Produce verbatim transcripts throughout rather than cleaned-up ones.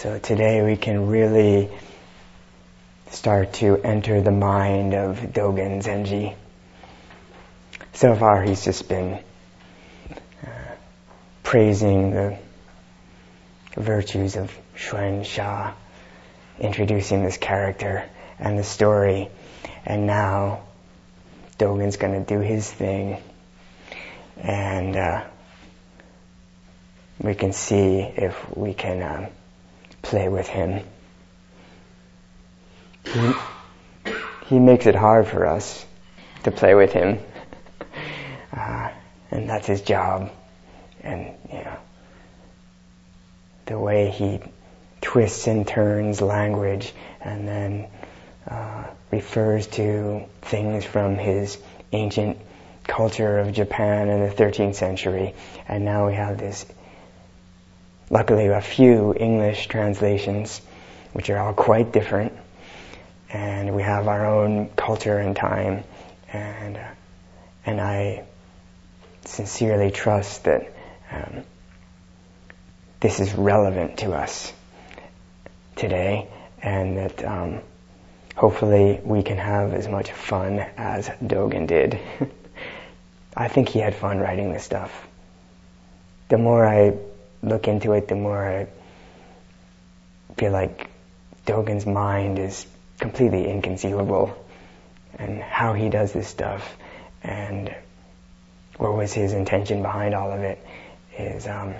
So today we can really start to enter the mind of Dogen Zenji. So far he's just been uh, praising the virtues of Xuan Sha, introducing this character and the story, and now Dogen's going to do his thing, and uh, we can see if we can um, play with him. He, he makes it hard for us to play with him, uh, and that's his job. And you know, the way he twists and turns language, and then uh, refers to things from his ancient culture of Japan in the thirteenth century, and now we have this. Luckily, a few English translations, which are all quite different, and we have our own culture and time, and uh, and I sincerely trust that um, this is relevant to us today, and that um, hopefully we can have as much fun as Dogen did. I think he had fun writing this stuff. The more I look into it, the more I feel like Dogen's mind is completely inconceivable, and how he does this stuff and what was his intention behind all of it is um,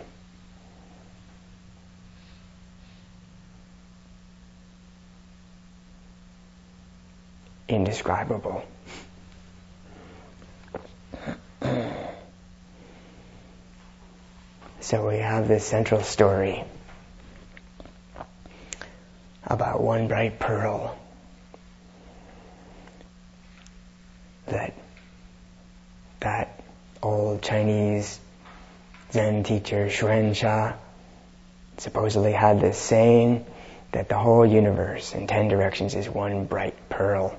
indescribable. So we have this central story about one bright pearl that that old Chinese Zen teacher Xuan Sha supposedly had this saying that the whole universe in ten directions is one bright pearl.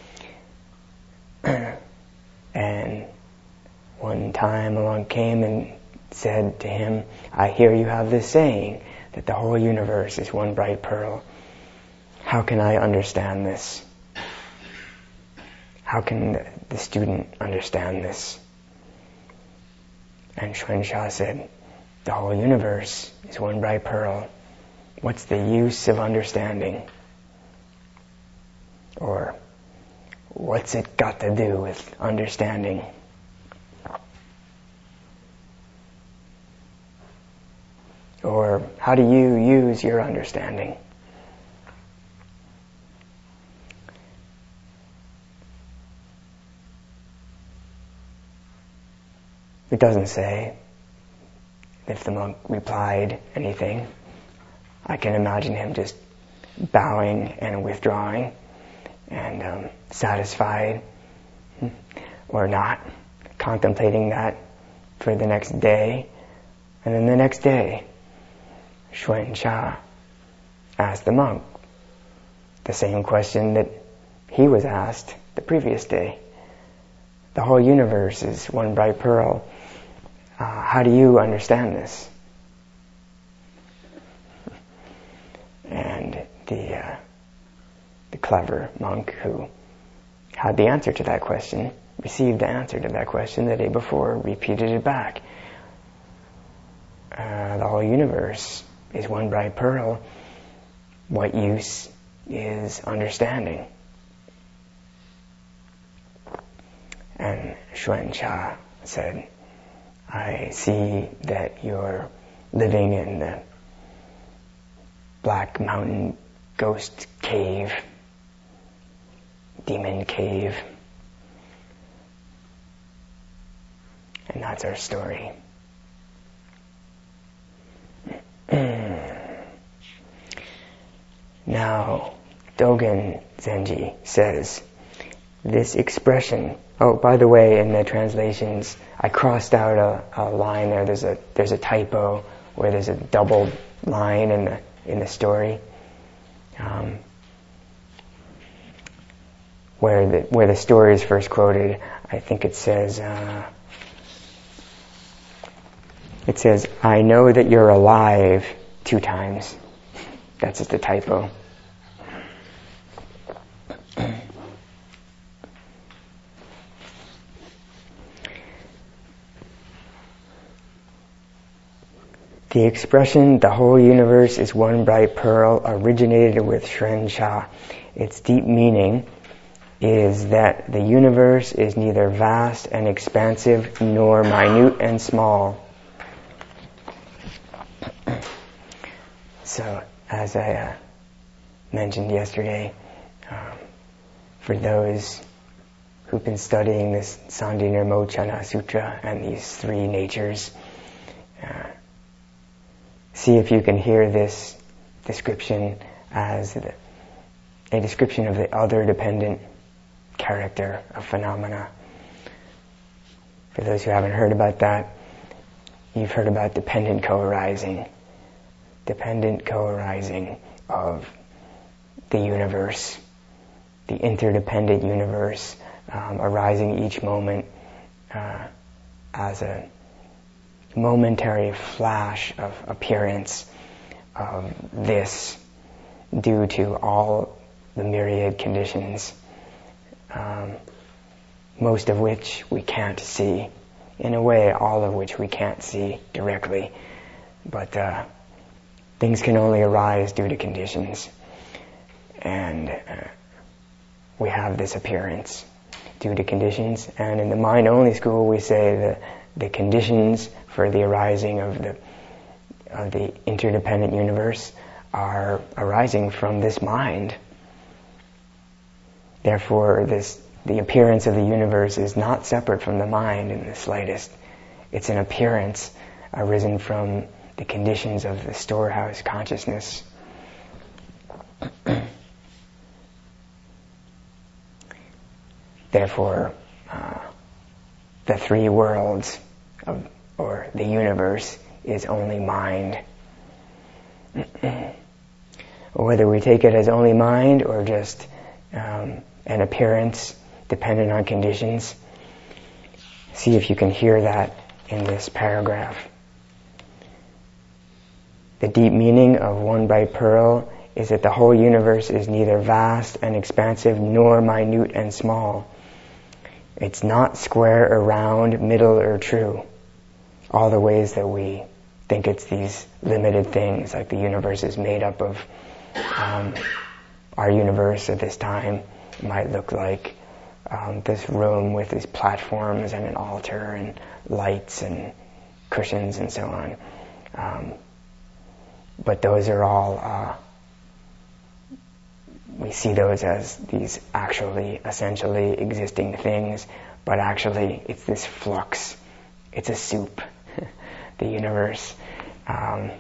And one time a monk came and said to him, I hear you have this saying that the whole universe is one bright pearl. How can I understand this? How can the student understand this? And Xuan Sha said, the whole universe is one bright pearl. What's the use of understanding? Or, what's it got to do with understanding? Or, how do you use your understanding? It doesn't say if the monk replied anything. I can imagine him just bowing and withdrawing and um, satisfied or not, contemplating that for the next day. And then the next day, Xuan Sha asked the monk the same question that he was asked the previous day. The whole universe is one bright pearl. Uh, how do you understand this? And the uh, the clever monk who had the answer to that question, received the answer to that question the day before, repeated it back. Uh, the whole universe is one bright pearl. What use is understanding? And Xuan Sha said, I see that you're living in the Black Mountain Ghost Cave, Demon Cave. And that's our story. Now, Dogen Zenji says, this expression, oh, by the way, in the translations, I crossed out a, a line there. There's a there's a typo where there's a double line in the in the story, um, where the where the story is first quoted. I think it says uh, it says, "I know that you're alive," two times. That's just a typo. The expression, the whole universe is one bright pearl, originated with Shren Cha. Its deep meaning is that the universe is neither vast and expansive nor minute and small. So, as I uh, mentioned yesterday, um, for those who've been studying this Sandhi-Nirmochana Sutra and these three natures, uh, see if you can hear this description as the, a description of the other-dependent character of phenomena. For those who haven't heard about that, you've heard about dependent co-arising. Dependent co-arising of the universe, the interdependent universe, um, arising each moment uh, as a momentary flash of appearance of this due to all the myriad conditions, um, most of which we can't see. In a way, all of which we can't see directly. But uh, things can only arise due to conditions. And uh, we have this appearance due to conditions. And in the mind-only school, we say that the conditions for the arising of the of the interdependent universe are arising from this mind. Therefore, this the appearance of the universe is not separate from the mind in the slightest. It's an appearance arisen from the conditions of the storehouse consciousness. Therefore, uh, the three worlds of, or the universe is only mind. Whether we take it as only mind or just um, an appearance dependent on conditions, see if you can hear that in this paragraph. The deep meaning of one bright pearl is that the whole universe is neither vast and expansive nor minute and small. It's not square or round, middle or true. All the ways that we think it's these limited things, like the universe is made up of um, our universe at this time might look like um, this room with these platforms and an altar and lights and cushions and so on. Um, but those are all, uh, we see those as these actually, essentially existing things, but actually it's this flux. It's a soup. The universe um,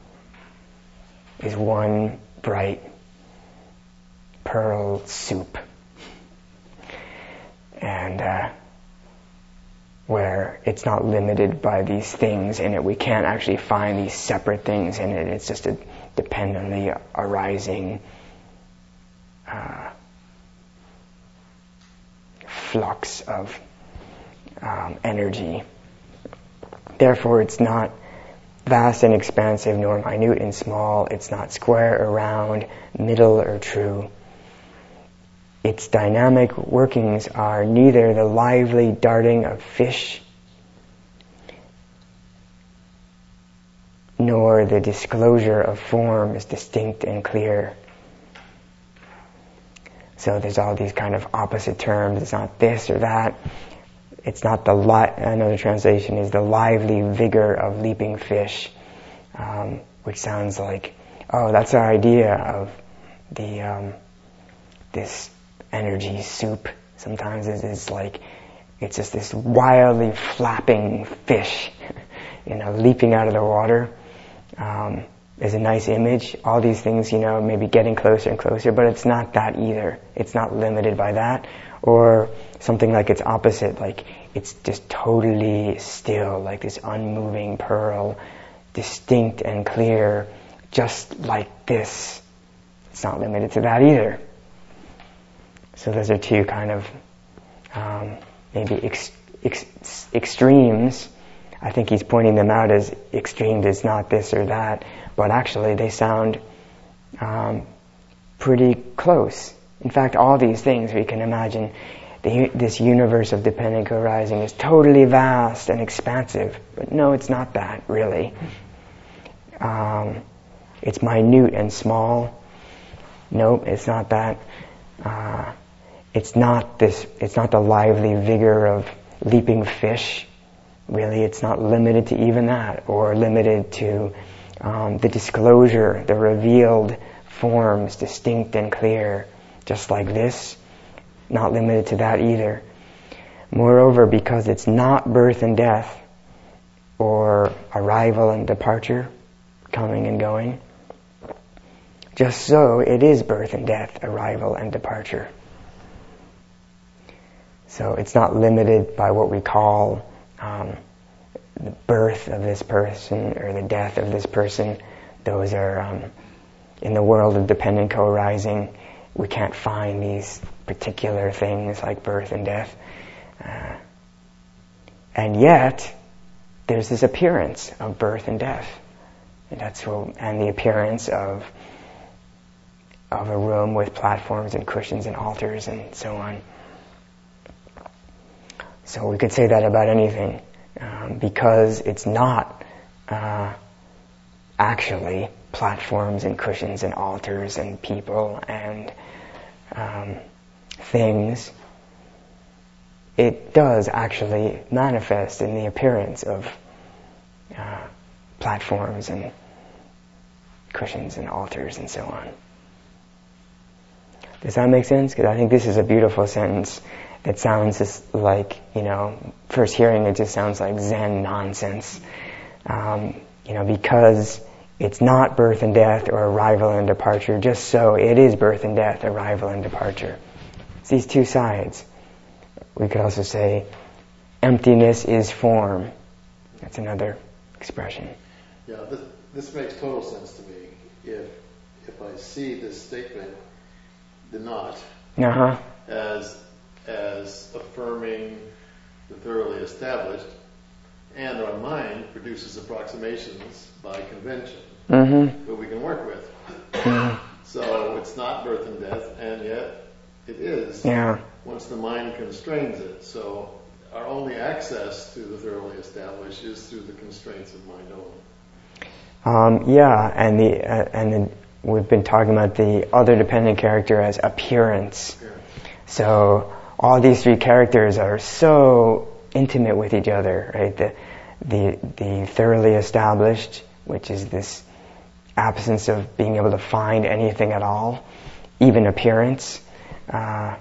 is one bright pearl soup. And uh, where it's not limited by these things in it. We can't actually find these separate things in it. It's just a dependently arising uh, flux of um, energy. Therefore, it's not vast and expansive, nor minute and small. It's not square or round, middle or true. Its dynamic workings are neither the lively darting of fish nor the disclosure of forms distinct and clear. So there's all these kind of opposite terms. It's not this or that. It's not the li- another translation is the lively vigor of leaping fish, um, which sounds like, oh, that's our idea of the um, this energy soup. Sometimes it is like it's just this wildly flapping fish, you know, leaping out of the water. Um, is a nice image. All these things, you know, maybe getting closer and closer, but it's not that either. It's not limited by that. Or something like its opposite, like it's just totally still, like this unmoving pearl, distinct and clear, just like this. It's not limited to that either. So those are two kind of um, maybe ex- ex- extremes. I think he's pointing them out as extremes. It's not this or that, but actually they sound um, pretty close. In fact, all these things we can imagine, the, this universe of dependent co-arising is totally vast and expansive. But no, it's not that, really. Um, it's minute and small. Nope, it's not that. Uh, it's not this. It's not the lively vigor of leaping fish. Really, it's not limited to even that, or limited to um, the disclosure, the revealed forms, distinct and clear, just like this. Not limited to that either. Moreover, because it's not birth and death, or arrival and departure, coming and going, just so it is birth and death, arrival and departure. So it's not limited by what we call um, the birth of this person or the death of this person. Those are, um, in the world of dependent co-arising, we can't find these particular things like birth and death. Uh, and yet, there's this appearance of birth and death. And that's what, and the appearance of of a room with platforms and cushions and altars and so on. So we could say that about anything, um, because it's not uh, actually platforms and cushions and altars and people and um, things. It does actually manifest in the appearance of uh, platforms and cushions and altars and so on. Does that make sense? Because I think this is a beautiful sentence that sounds just like, you know, first hearing it just sounds like Zen nonsense. Um, you know, because it's not birth and death or arrival and departure, just so it is birth and death, arrival and departure. It's these two sides. We could also say emptiness is form. That's another expression. Yeah, this, this makes total sense to me. If if I see this statement, the not, uh-huh. as as affirming the thoroughly established, and our mind produces approximations by convention mm-hmm. that we can work with. Mm-hmm. So it's not birth and death, and yet it is. Yeah. Once the mind constrains it. So our only access to the thoroughly established is through the constraints of mind only. Um, yeah, and the uh, and the, we've been talking about the other dependent character as appearance. Appearance. So all these three characters are so intimate with each other, right? The the the thoroughly established, which is this absence of being able to find anything at all, even appearance, uh,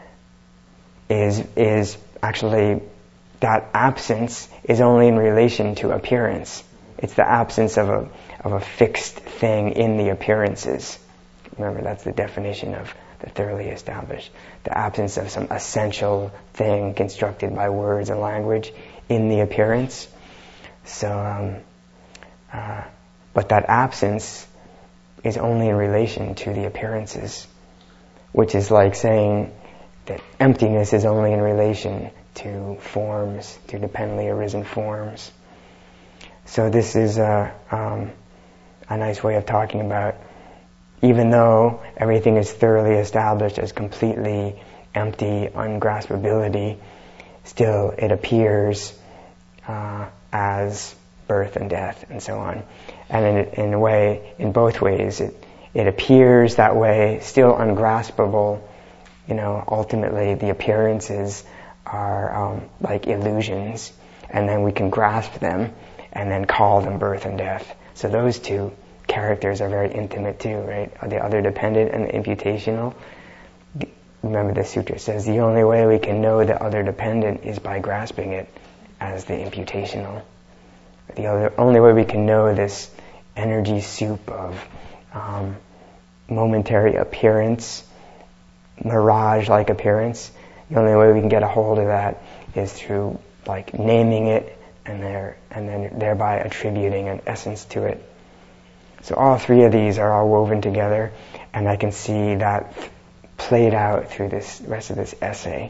is is actually that absence is only in relation to appearance. It's the absence of a of a fixed thing in the appearances. Remember, that's the definition of the thoroughly established. The absence of some essential thing constructed by words and language in the appearance. So, um, uh, but that absence is only in relation to the appearances, which is like saying that emptiness is only in relation to forms, to dependently arisen forms. So this is a, um, a nice way of talking about, even though everything is thoroughly established as completely empty ungraspability, still it appears uh, as birth and death and so on. And in, in a way, in both ways, it, it appears that way, still ungraspable. You know, ultimately the appearances are um, like illusions, and then we can grasp them and then call them birth and death. So those two characters are very intimate too, right? The other dependent and the imputational. Remember the sutra says the only way we can know the other dependent is by grasping it as the imputational. The other, only way we can know this energy soup of um, momentary appearance, mirage-like appearance, the only way we can get a hold of that is through like naming it and there, and then thereby attributing an essence to it. So all three of these are all woven together, and I can see that played out through this rest of this essay.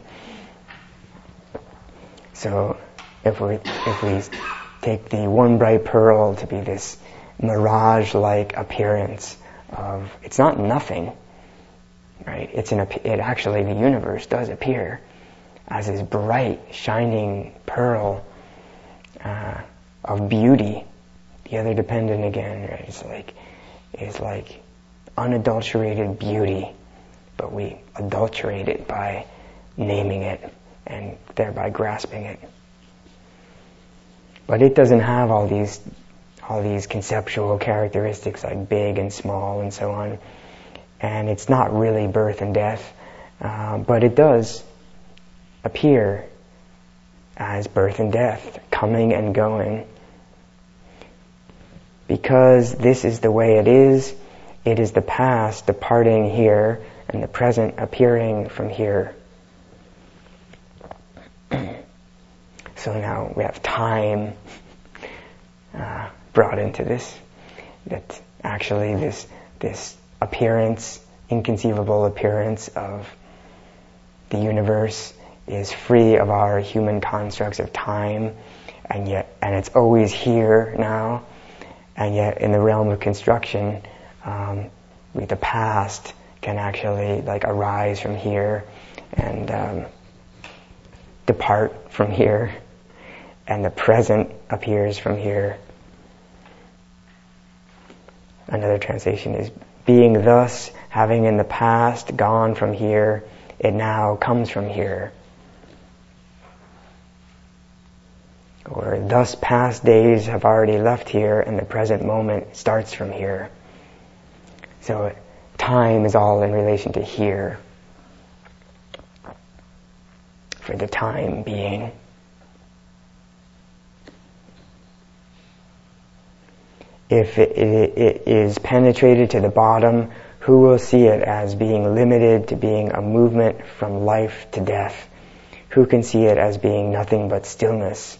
So if we if we take the one bright pearl to be this mirage-like appearance of, it's not nothing, right? It's an, it actually, the universe does appear as this bright, shining pearl uh, of beauty. The other dependent again, right, is like, is like unadulterated beauty, but we adulterate it by naming it and thereby grasping it. But it doesn't have all these all these conceptual characteristics like big and small and so on. And it's not really birth and death, uh, but it does appear as birth and death, coming and going. Because this is the way it is, it is the past departing here and the present appearing from here. So now we have time uh, brought into this, that actually this this appearance, inconceivable appearance of the universe is free of our human constructs of time, and yet, and it's always here now, and yet in the realm of construction, um, we, the past can actually like arise from here and um, depart from here, and the present appears from here. Another translation is, being thus, having in the past gone from here, it now comes from here. Or, thus past days have already left here, and the present moment starts from here. So, time is all in relation to here, for the time being. If it, it, it is penetrated to the bottom, who will see it as being limited to being a movement from life to death? Who can see it as being nothing but stillness?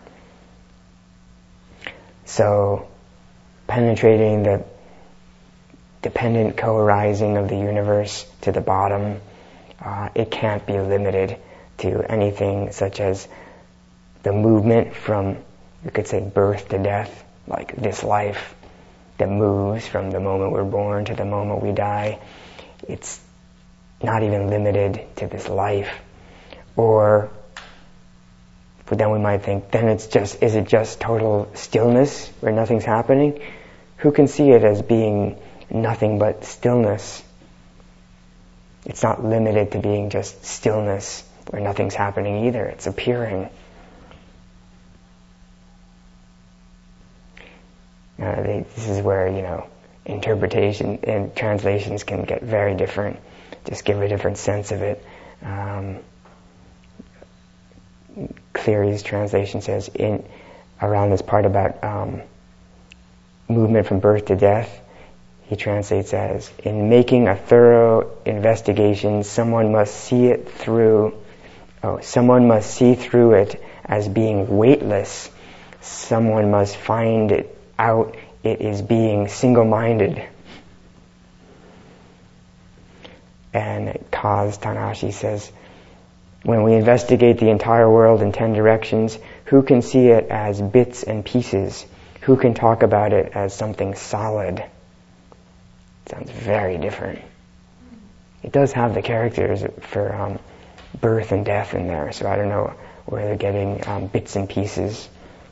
So, penetrating the dependent co-arising of the universe to the bottom, uh, it can't be limited to anything such as the movement from, you could say, birth to death, like this life that moves from the moment we're born to the moment we die. It's not even limited to this life. Or, but then we might think, then it's just, is it just total stillness where nothing's happening? Who can see it as being nothing but stillness? It's not limited to being just stillness where nothing's happening either. It's appearing. Uh, they, this is where, you know, interpretation and translations can get very different. Just give a different sense of it. Um, Cleary's translation says, in around this part about um, movement from birth to death, he translates as, in making a thorough investigation, someone must see it through, oh, someone must see through it as being weightless. Someone must find it out it is being single-minded. And Kaz Tanahashi says, when we investigate the entire world in ten directions, who can see it as bits and pieces? Who can talk about it as something solid? Sounds very different. It does have the characters for um, birth and death in there, so I don't know where they're getting um, bits and pieces.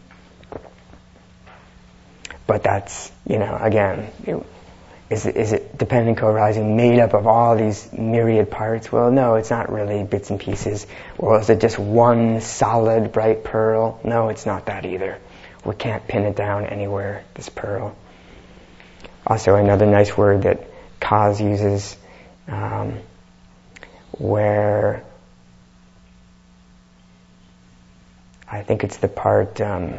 But that's, you know, again, it, is, it, is it dependent co-arising made up of all these myriad parts? Well, no, it's not really bits and pieces. Well, is it just one solid, bright pearl? No, it's not that either. We can't pin it down anywhere, this pearl. Also, another nice word that Kaz uses, um, where I think it's the part... Um,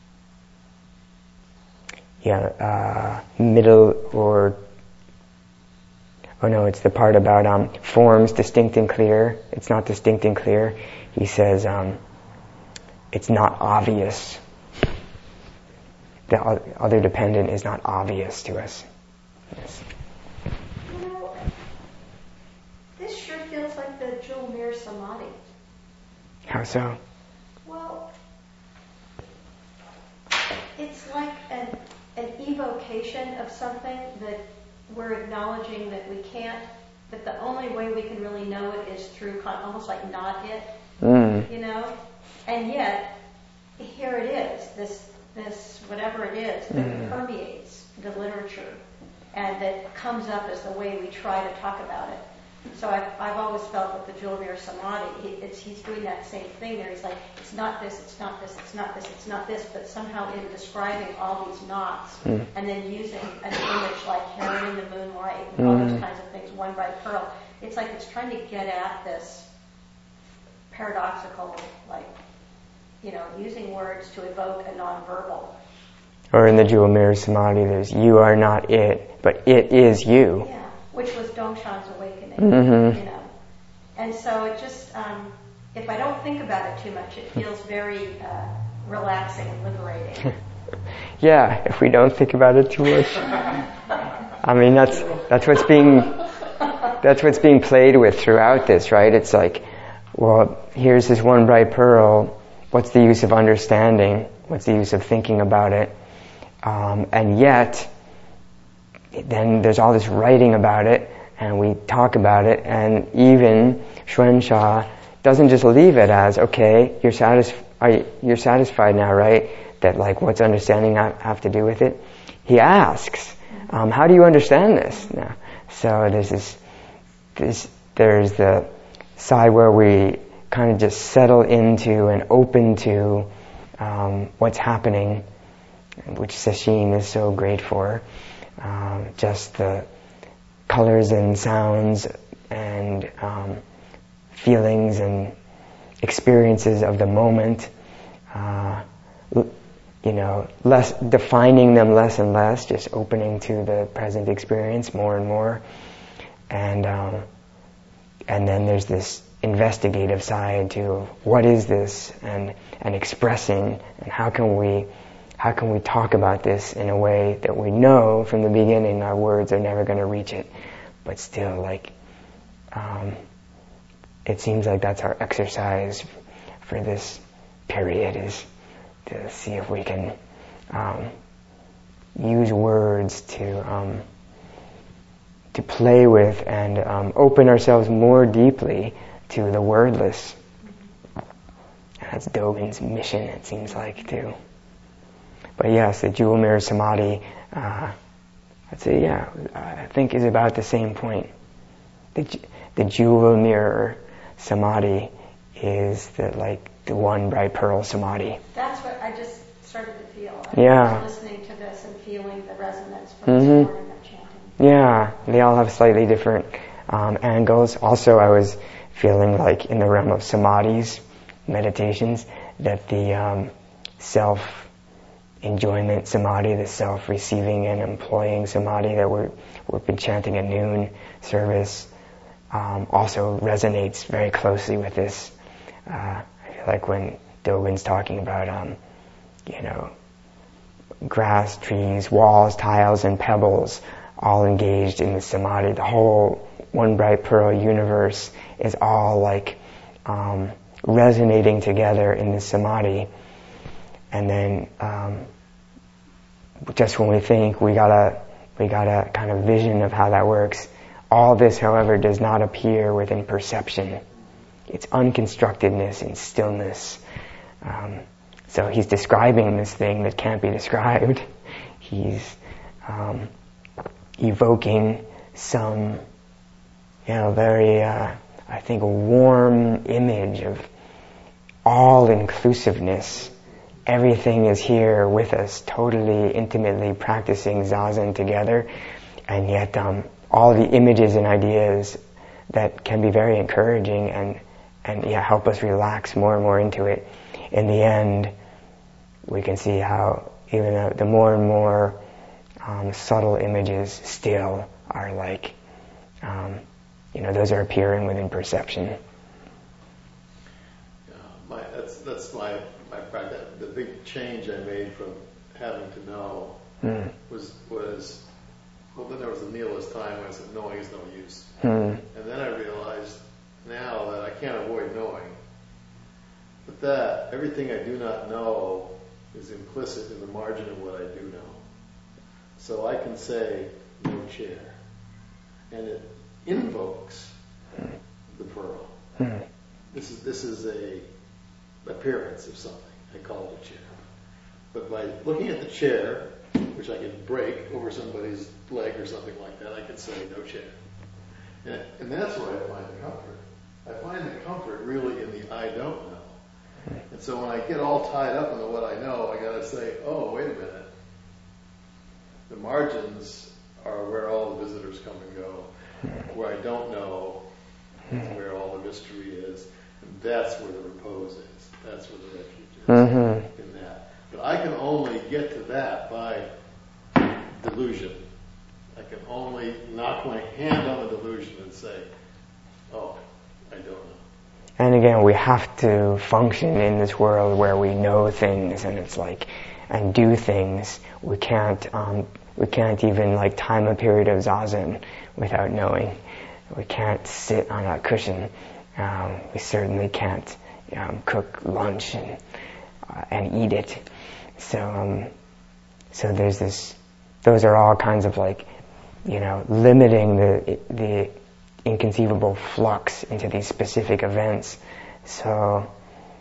Yeah, uh, middle or, oh no, it's the part about um, forms distinct and clear. It's not distinct and clear. He says um, it's not obvious. The other dependent is not obvious to us. Yes. You know, this sure feels like the Jewel Mirror Samadhi. How so? Well, it's like an an evocation of something that we're acknowledging that we can't, that the only way we can really know it is through con- almost like not it, Mm. you know? And yet, here it is, this, this whatever it is that Mm. permeates the literature and that comes up as the way we try to talk about it. So I've, I've always felt with the Jewel Mirror Samadhi, he, it's, he's doing that same thing there. He's like, it's not this, it's not this, it's not this, it's not this, but somehow in describing all these knots Mm. and then using an image like heron in the moonlight and all those Mm. kinds of things, one bright pearl, it's like it's trying to get at this paradoxical, like, you know, using words to evoke a nonverbal. Or in the Jewel Mirror Samadhi, there's you are not it, but it is you. Yeah, which was Dongshan's awakening, Mm-hmm. you know. And so it just, um, if I don't think about it too much, it feels very uh, relaxing and liberating. Yeah, if we don't think about it too much. I mean, that's that's what's being that's what's being played with throughout this, right? It's like, well, here's this one bright pearl. What's the use of understanding? What's the use of thinking about it? Um, and yet, then there's all this writing about it, and we talk about it, and even Xuanxia doesn't just leave it as, okay, you're, satisf- are you, you're satisfied now, right? That, like, what's understanding have to do with it? He asks, um, how do you understand this now? So there's this, this, there's the side where we kind of just settle into and open to um, what's happening, which Sesshin is so great for. Um, just the colors and sounds and um, feelings and experiences of the moment. Uh, you know, less defining them less and less, just opening to the present experience more and more. And um, and then there's this investigative side to what is this, and and expressing, and how can we how can we talk about this in a way that we know from the beginning our words are never going to reach it, but still, like, um, it seems like that's our exercise for this period, is to see if we can um, use words to um, to play with and um, open ourselves more deeply to the wordless. That's Dogen's mission, it seems like, too. But yes, the Jewel Mirror Samadhi, uh, I'd say, yeah, I think is about the same point. The, the Jewel Mirror Samadhi is the, like, the one bright pearl Samadhi. That's what I just started to feel. I Yeah. was listening to this and feeling the resonance from Mm-hmm. this morning of chanting. Yeah, they all have slightly different um, angles. Also, I was feeling like in the realm of samadhis, meditations, that the um, self-enjoyment samadhi, the self-receiving and employing samadhi that we're, we've been chanting at noon service, um, also resonates very closely with this. Uh, I feel like when Dogen's talking about, um, you know, grass, trees, walls, tiles, and pebbles, all engaged in the samadhi, the whole one bright pearl universe is all like um, resonating together in the samadhi. And then um, just when we think we got a we got a kind of vision of how that works, all this, however, does not appear within perception. It's unconstructedness and stillness. Um, so he's describing this thing that can't be described. He's um, evoking some, you know, very, uh, I think, a warm image of all-inclusiveness. Everything is here with us, totally, intimately practicing Zazen together, and yet um, all the images and ideas that can be very encouraging and, and yeah, help us relax more and more into it. In the end, we can see how even the, the more and more um, subtle images still are like, um, you know, those are appearing within perception. Yeah, my, that's that's my my practice. The big change I made from having to know Mm. was was well, then there was a nihilist time when I said knowing is no use, Mm. and then I realized now that I can't avoid knowing, but that everything I do not know is implicit in the margin of what I do know. So I can say no chair, and it invokes the pearl. Mm. This is this is a appearance of something. I call it a chair. But by looking at the chair, which I can break over somebody's leg or something like that, I can say no chair. And, and that's where I find the comfort. I find the comfort really in the I don't know. And so when I get all tied up into what I know, I got to say, oh, wait a minute. The margins are where all the visitors come and go. Where I don't know is where all the mystery is. And that's where the repose is. That's where the refuge is. Mm-hmm. In that. But I can only get to that by delusion. I can only knock my hand on the delusion and say, oh, I don't know. And again, we have to function in this world where we know things, and it's like, and do things. We can't, um, we can't even like time a period of zazen without knowing. We can't sit on a cushion. Um, we certainly can't um, cook lunch and uh, and eat it. So, um, so there's this. Those are all kinds of like, you know, limiting the the inconceivable flux into these specific events. So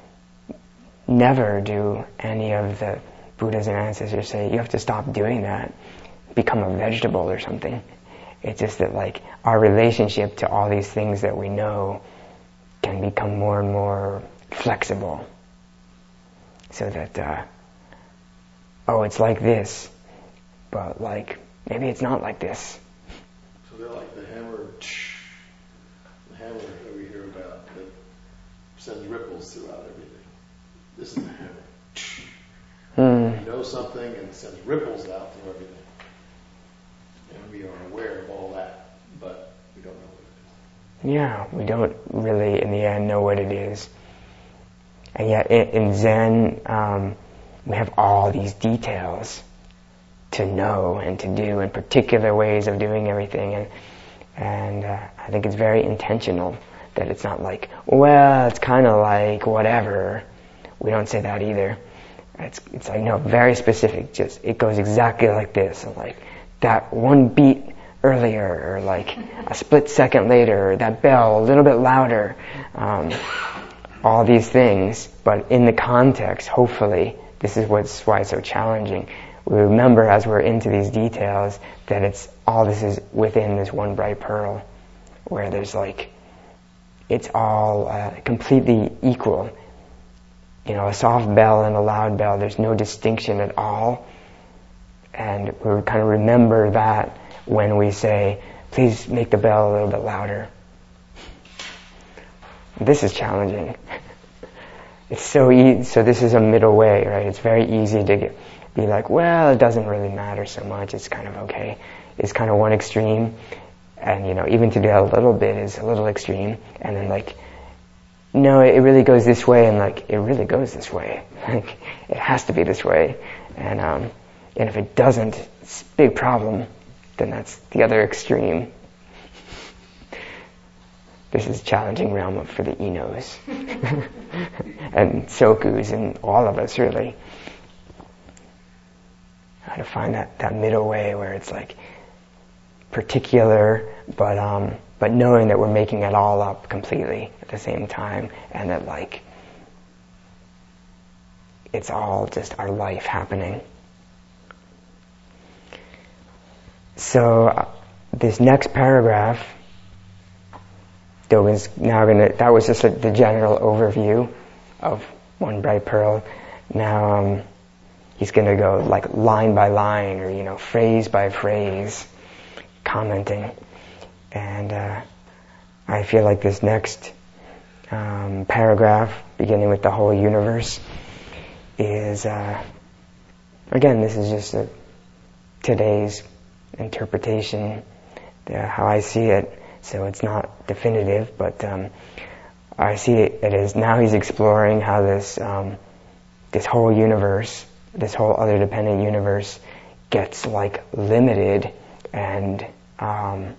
never do any of the Buddhas and ancestors say you have to stop doing that, become a vegetable or something. It's just that like our relationship to all these things that we know can become more and more flexible, so that uh, oh, it's like this, but like maybe it's not like this. So they're like the hammer, the hammer that we hear about that sends ripples throughout everything. This is the hammer. Mm. We know something and it sends ripples out through everything. And we are aware of all that, but we don't know what it is. Yeah, we don't really, in the end, know what it is. And yet, in Zen, um, we have all these details to know and to do, and particular ways of doing everything. And and uh, I think it's very intentional that it's not like, well, it's kind of like whatever. We don't say that either. It's it's like, no, very specific. Just it goes exactly like this, and like that one beat earlier, or like a split second later, or that bell a little bit louder. Um, all these things, but in the context, hopefully, this is what's why it's so challenging. We remember as we're into these details that it's all this is within this one bright pearl, where there's like, it's all uh, completely equal. You know, a soft bell and a loud bell, there's no distinction at all. And we kind of remember that when we say, please make the bell a little bit louder. This is challenging. It's so easy. So this is a middle way, right? It's very easy to get, be like, well, it doesn't really matter so much. It's kind of okay. It's kind of one extreme, and you know, even to do that a little bit is a little extreme. And then like, no, it really goes this way, and like, it really goes this way. Like, it has to be this way. And um, and if it doesn't, it's a big problem. Then that's the other extreme. This is a challenging realm for the Inos and Sokus and all of us, really. How to find that, that middle way where it's like particular, but um, but knowing that we're making it all up completely at the same time, and that like it's all just our life happening. So uh, this next paragraph, Dogen's now gonna, that was just a, the general overview of One Bright Pearl. Now um, he's gonna go like line by line, or you know, phrase by phrase, commenting. And uh, I feel like this next um, paragraph, beginning with the whole universe, is uh, again, this is just a, today's interpretation, uh, how I see it. So it's not definitive, but um, I see it, it as now he's exploring how this um, this whole universe, this whole other dependent universe, gets like limited and um,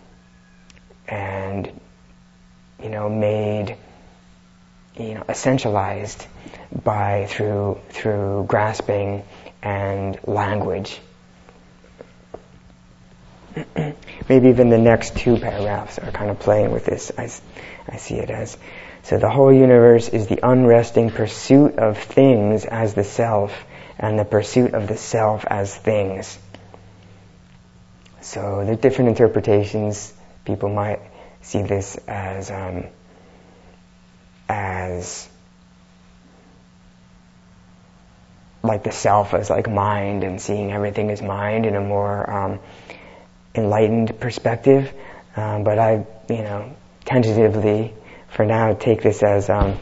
and you know made you know essentialized by through through grasping and language. maybe even the next two paragraphs are kind of playing with this. I, I see it as. So the whole universe is the unresting pursuit of things as the self, and the pursuit of the self as things. So there are different interpretations. People might see this as um, as like the self as like mind, and seeing everything as mind in a more um, enlightened perspective. Um, but I, you know, tentatively for now take this as um,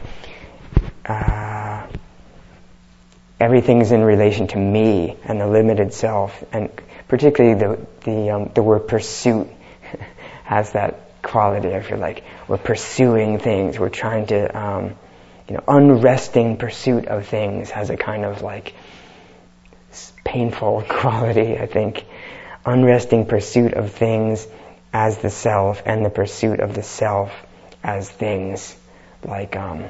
uh, everything's in relation to me and the limited self, and particularly the the um, the word pursuit has that quality. I feel like we're pursuing things. We're trying to, um, you know, unresting pursuit of things has a kind of like painful quality, I think. Unresting pursuit of things as the self, and the pursuit of the self as things. Like um,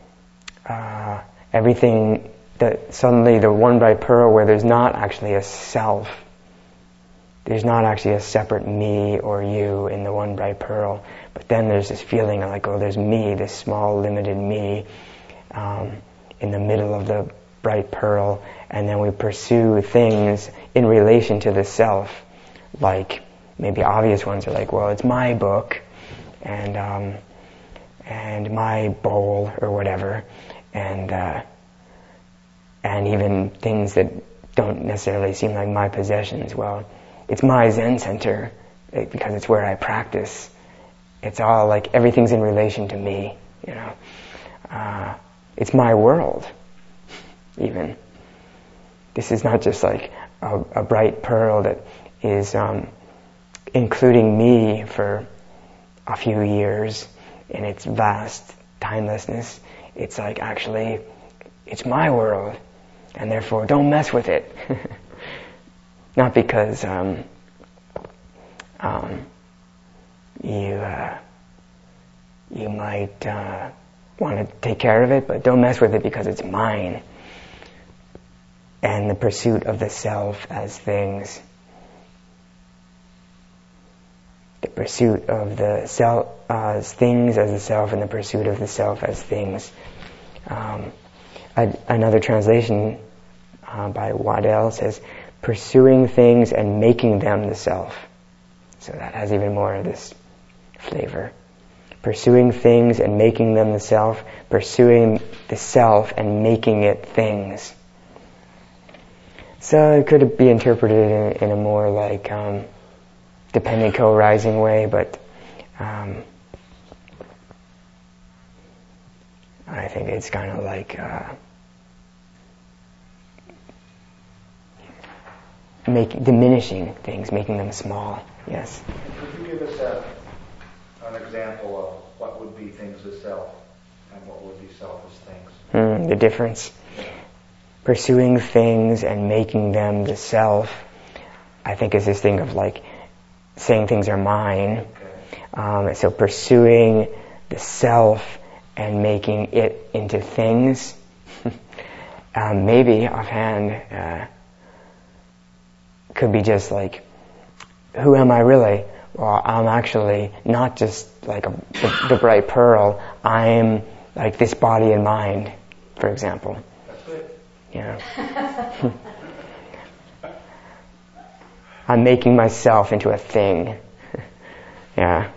uh, everything that suddenly the one bright pearl where there's not actually a self. There's not actually a separate me or you in the one bright pearl, but then there's this feeling like, oh, there's me, this small limited me, um, in the middle of the bright pearl, and then we pursue things in relation to the self, like maybe obvious ones are like, well, it's my book, and um, and my bowl or whatever, and uh, and even things that don't necessarily seem like my possessions. Well, it's my Zen center because it's where I practice. It's all like everything's in relation to me, you know. Uh, it's my world, even. This is not just like a, a bright pearl that is um, including me for a few years in its vast timelessness. It's like actually, it's my world, and therefore don't mess with it. Not because um, um, you uh, you might uh, want to take care of it, but don't mess with it because it's mine. And the pursuit of the self as things. The pursuit of the self uh, as things as the self, and the pursuit of the self as things. Um, a, another translation uh, by Waddell says, pursuing things and making them the self. So that has even more of this flavor. Pursuing things and making them the self, pursuing the self and making it things. So it could be interpreted in, in a more like um, dependent co-arising way, but um, I think it's kind of like uh, Make, diminishing things, making them small. Yes. Could you give us a, an example of what would be things as self and what would be self as things? Mm, the difference. Yeah. Pursuing things and making them the self, I think, is this thing of like saying things are mine. Okay. Um, so pursuing the self and making it into things. um, maybe offhand. Uh, could be just like, who am I really? Well, I'm actually not just like a, the, the bright pearl. I'm like this body and mind, for example. That's good. Yeah. I'm making myself into a thing. Yeah.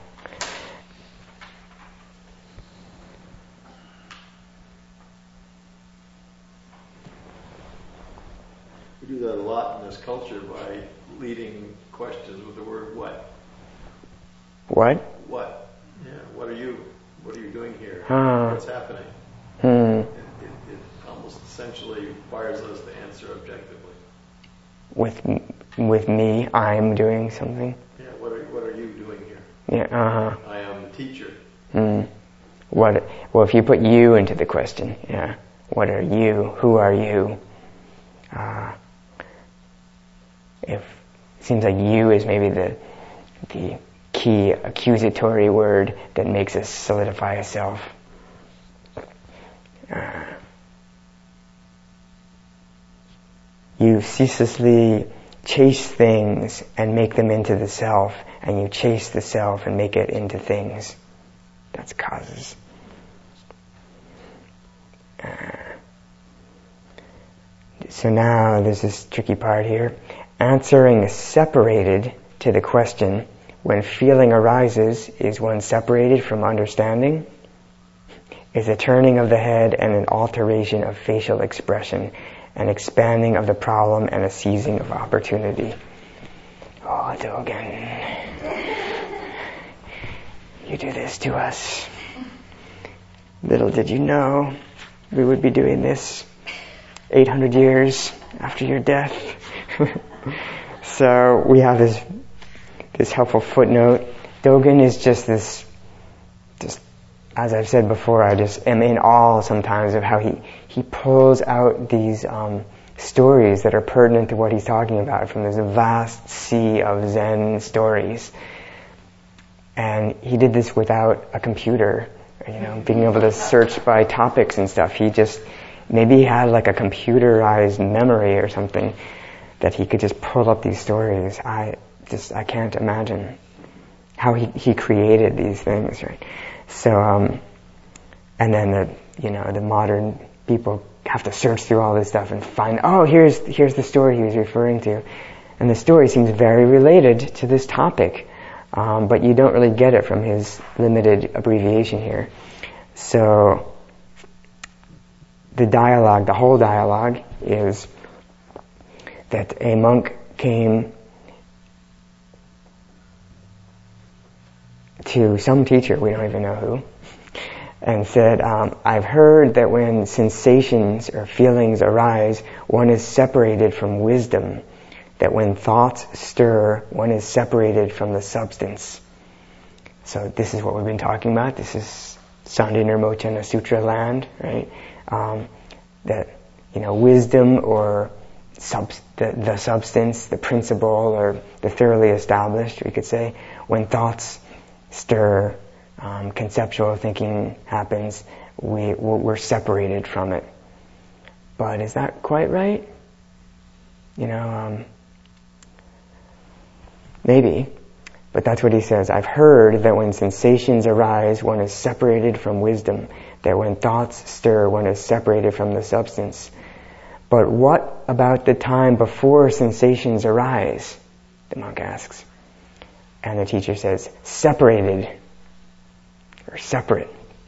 We do that a lot in this culture by leading questions with the word what. What? What? Yeah. What are you? What are you doing here? Ah. What's happening? Hmm. It, it, it almost essentially requires us to answer objectively. With with me, I'm doing something. Yeah. What are What are you doing here? Yeah. Uh huh. I am the teacher. Hmm. What? Well, if you put you into the question, yeah. What are you? Who are you? Uh, if it seems like you is maybe the the key accusatory word that makes us solidify a self. Uh, you ceaselessly chase things and make them into the self, and you chase the self and make it into things. That's causes. Uh, so now there's this tricky part here. Answering separated to the question, when feeling arises, is one separated from understanding? Is a turning of the head and an alteration of facial expression, an expanding of the problem and a seizing of opportunity. Oh, Dogen, you do this to us. Little did you know we would be doing this eight hundred years after your death. So we have this this helpful footnote. Dogen is just this, just as I've said before, I just am in awe sometimes of how he, he pulls out these um, stories that are pertinent to what he's talking about from this vast sea of Zen stories. And he did this without a computer, you know, being able to search by topics and stuff. He just, maybe he had like a computerized memory or something that he could just pull up these stories. I just, I can't imagine how he, he created these things, right? So, um, and then the, you know, the modern people have to search through all this stuff and find, oh, here's, here's the story he was referring to. And the story seems very related to this topic, um, but you don't really get it from his limited abbreviation here. So, the dialogue, the whole dialogue is that a monk came to some teacher, we don't even know who, and said, um, I've heard that when sensations or feelings arise, one is separated from wisdom, that when thoughts stir, one is separated from the substance. So this is what we've been talking about. This is Sandhi Nirmochana Sutra land, right? Um, that, you know, wisdom or sub- the, the substance, the principle, or the thoroughly established, we could say, when thoughts stir, um, conceptual thinking happens, we, we're separated from it. But is that quite right? You know, um, maybe. But that's what he says. I've heard that when sensations arise, one is separated from wisdom, that when thoughts stir, one is separated from the substance. But what about the time before sensations arise? The monk asks. And the teacher says, separated, or separate.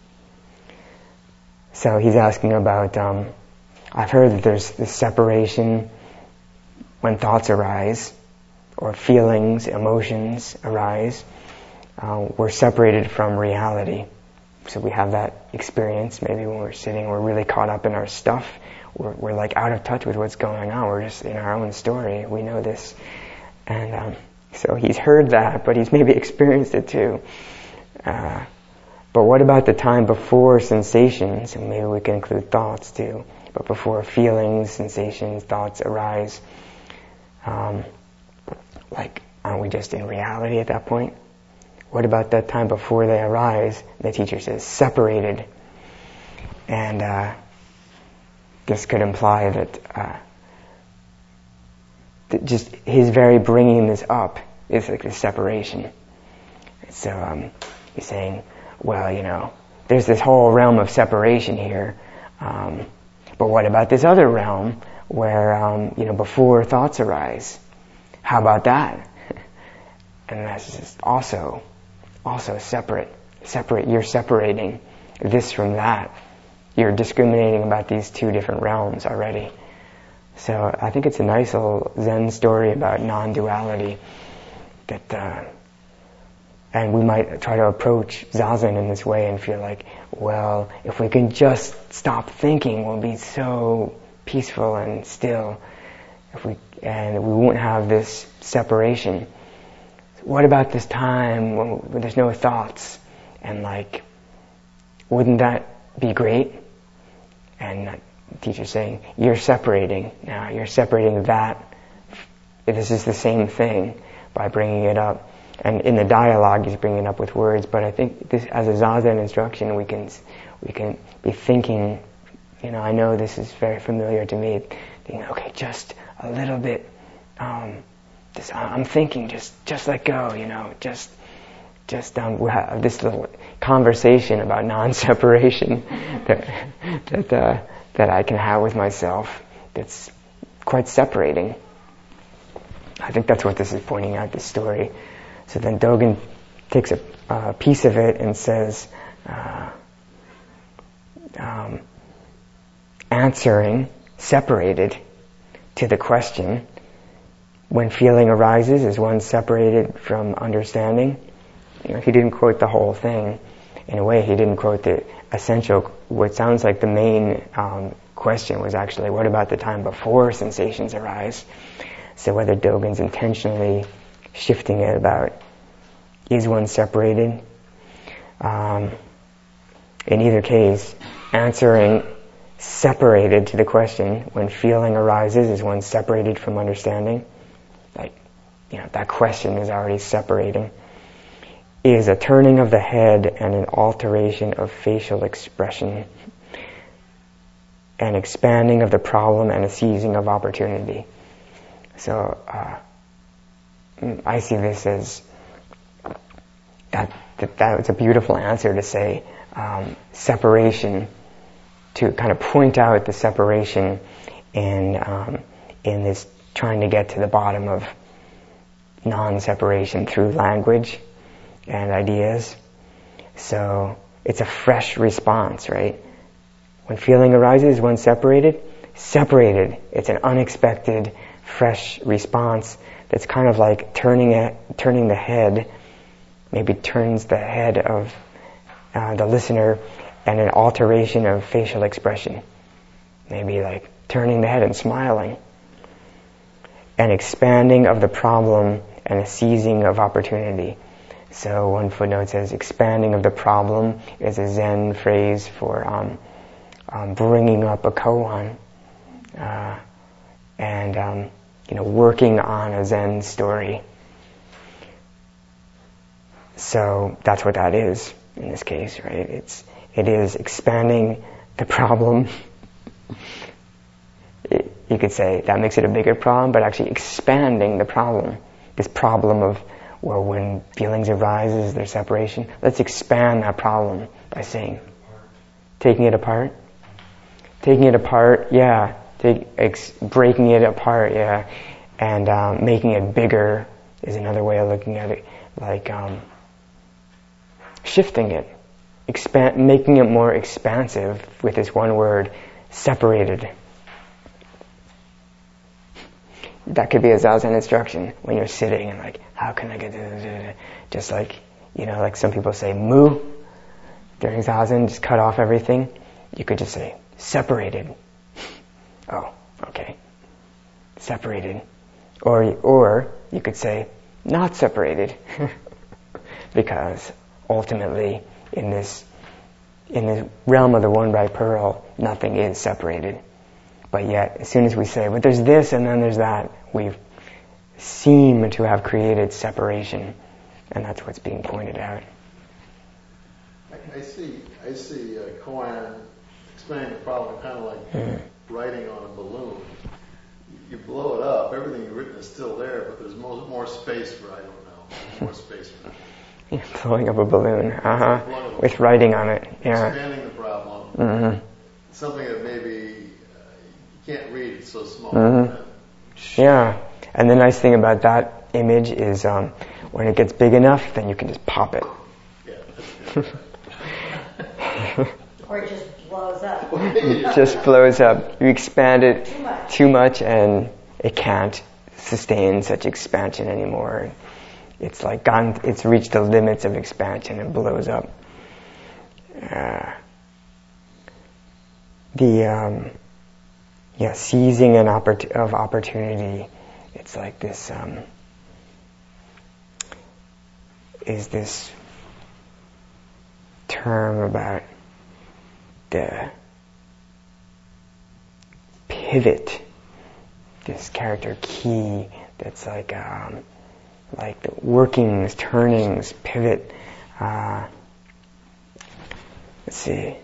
So he's asking about, um, I've heard that there's this separation when thoughts arise, or feelings, emotions arise. Uh, we're separated from reality. So we have that experience, maybe when we're sitting, we're really caught up in our stuff. We're, we're like out of touch with what's going on. We're just in our own story. We know this. And um, so he's heard that, but he's maybe experienced it too. Uh, but what about the time before sensations? And maybe we can include thoughts too. But before feelings, sensations, thoughts arise. Um, like, aren't we just in reality at that point? What about that time before they arise? The teacher says, separated. And uh, this could imply that uh, that just his very bringing this up is like the separation. So um, he's saying, well, you know, there's this whole realm of separation here. Um, but what about this other realm where, um, you know, before thoughts arise? How about that? And that's just also, also separate. Separate. You're separating this from that. You're discriminating about these two different realms already. So I think it's a nice little Zen story about non-duality. That, uh, and we might try to approach Zazen in this way and feel like, well, if we can just stop thinking, we'll be so peaceful and still. If we and we won't have this separation. What about this time when, when there's no thoughts? And like, wouldn't that be great? And the teacher's saying, you're separating now. You're separating that. This is the same thing by bringing it up. And in the dialogue, he's bringing it up with words. But I think this, as a Zazen instruction, we can we can be thinking. You know, I know this is very familiar to me. Thinking, okay, just a little bit um, just I'm thinking, just just let go, you know, just just um, we have this little conversation about non-separation that that uh, that I can have with myself. That's quite separating. I think that's what this is pointing out, this story. So then Dogen takes a uh, piece of it and says, uh, um, answering, separated to the question, when feeling arises, is one separated from understanding? You know, he didn't quote the whole thing. In a way, he didn't quote the essential, what sounds like the main um, question was actually, what about the time before sensations arise? So whether Dogen's intentionally shifting it about, is one separated? Um, in either case, answering separated to the question, when feeling arises, is one separated from understanding? Like, you know, that question is already separating. Is a turning of the head and an alteration of facial expression, an expanding of the problem and a seizing of opportunity. So uh, I see this as that, that that's a beautiful answer to say um, separation, to kind of point out the separation in um, in this trying to get to the bottom of non-separation through language and ideas. So it's a fresh response, right? When feeling arises, one separated? Separated. It's an unexpected, fresh response that's kind of like turning it, turning the head, maybe turns the head of uh, the listener, and an alteration of facial expression. Maybe like turning the head and smiling. An expanding of the problem and a seizing of opportunity. So one footnote says expanding of the problem is a Zen phrase for um, um, bringing up a koan, uh, and um, you know, working on a Zen story. So that's what that is in this case, right? It's it is expanding the problem. It, you could say that makes it a bigger problem, but actually expanding the problem, this problem of, well, when feelings arise, there's separation. Let's expand that problem by saying, taking it apart, taking it apart, yeah, take, ex, breaking it apart, yeah, and um, making it bigger is another way of looking at it, like um, shifting it, expand, making it more expansive with this one word, separated. That could be a Zazen instruction when you're sitting and like, how can I get this? Just like, you know, like some people say, mu during Zazen, just cut off everything. You could just say, separated. Oh, okay. Separated. Or, or you could say, not separated. Because ultimately, in this, in the realm of the one bright pearl, nothing is separated. But yet, as soon as we say, but there's this and then there's that, we seem to have created separation. And that's what's being pointed out. I, I see I see uh, koan explaining the problem kind of like mm. writing on a balloon. You blow it up, everything you've written is still there, but there's more, more space for, I don't know, more space for that. Yeah, blowing up a balloon, uh-huh, with writing on it. Yeah. Expanding the problem. Mm-hmm. Something that maybe can't read, it's so small. Mm-hmm. Yeah, and the nice thing about that image is um, when it gets big enough, then you can just pop it. Yeah, that's good. Or it just blows up. It just blows up. You expand it too much. too much and it can't sustain such expansion anymore. It's like gone, it's reached the limits of expansion and blows up. Uh, the... Um, Yeah, seizing an oppor- of opportunity. It's like this, um, is this term about the pivot, this character key that's like, um, like the workings, turnings, pivot. Uh, let's see.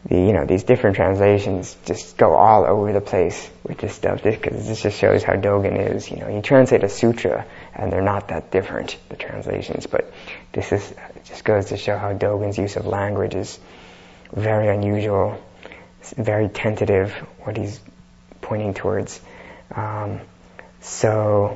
the, you know, these different translations just go all over the place with this stuff, because this just shows how Dogen is. You know, you translate a sutra, and they're not that different, the translations, but this is, it just goes to show how Dogen's use of language is very unusual, very tentative, what he's pointing towards. Um, so,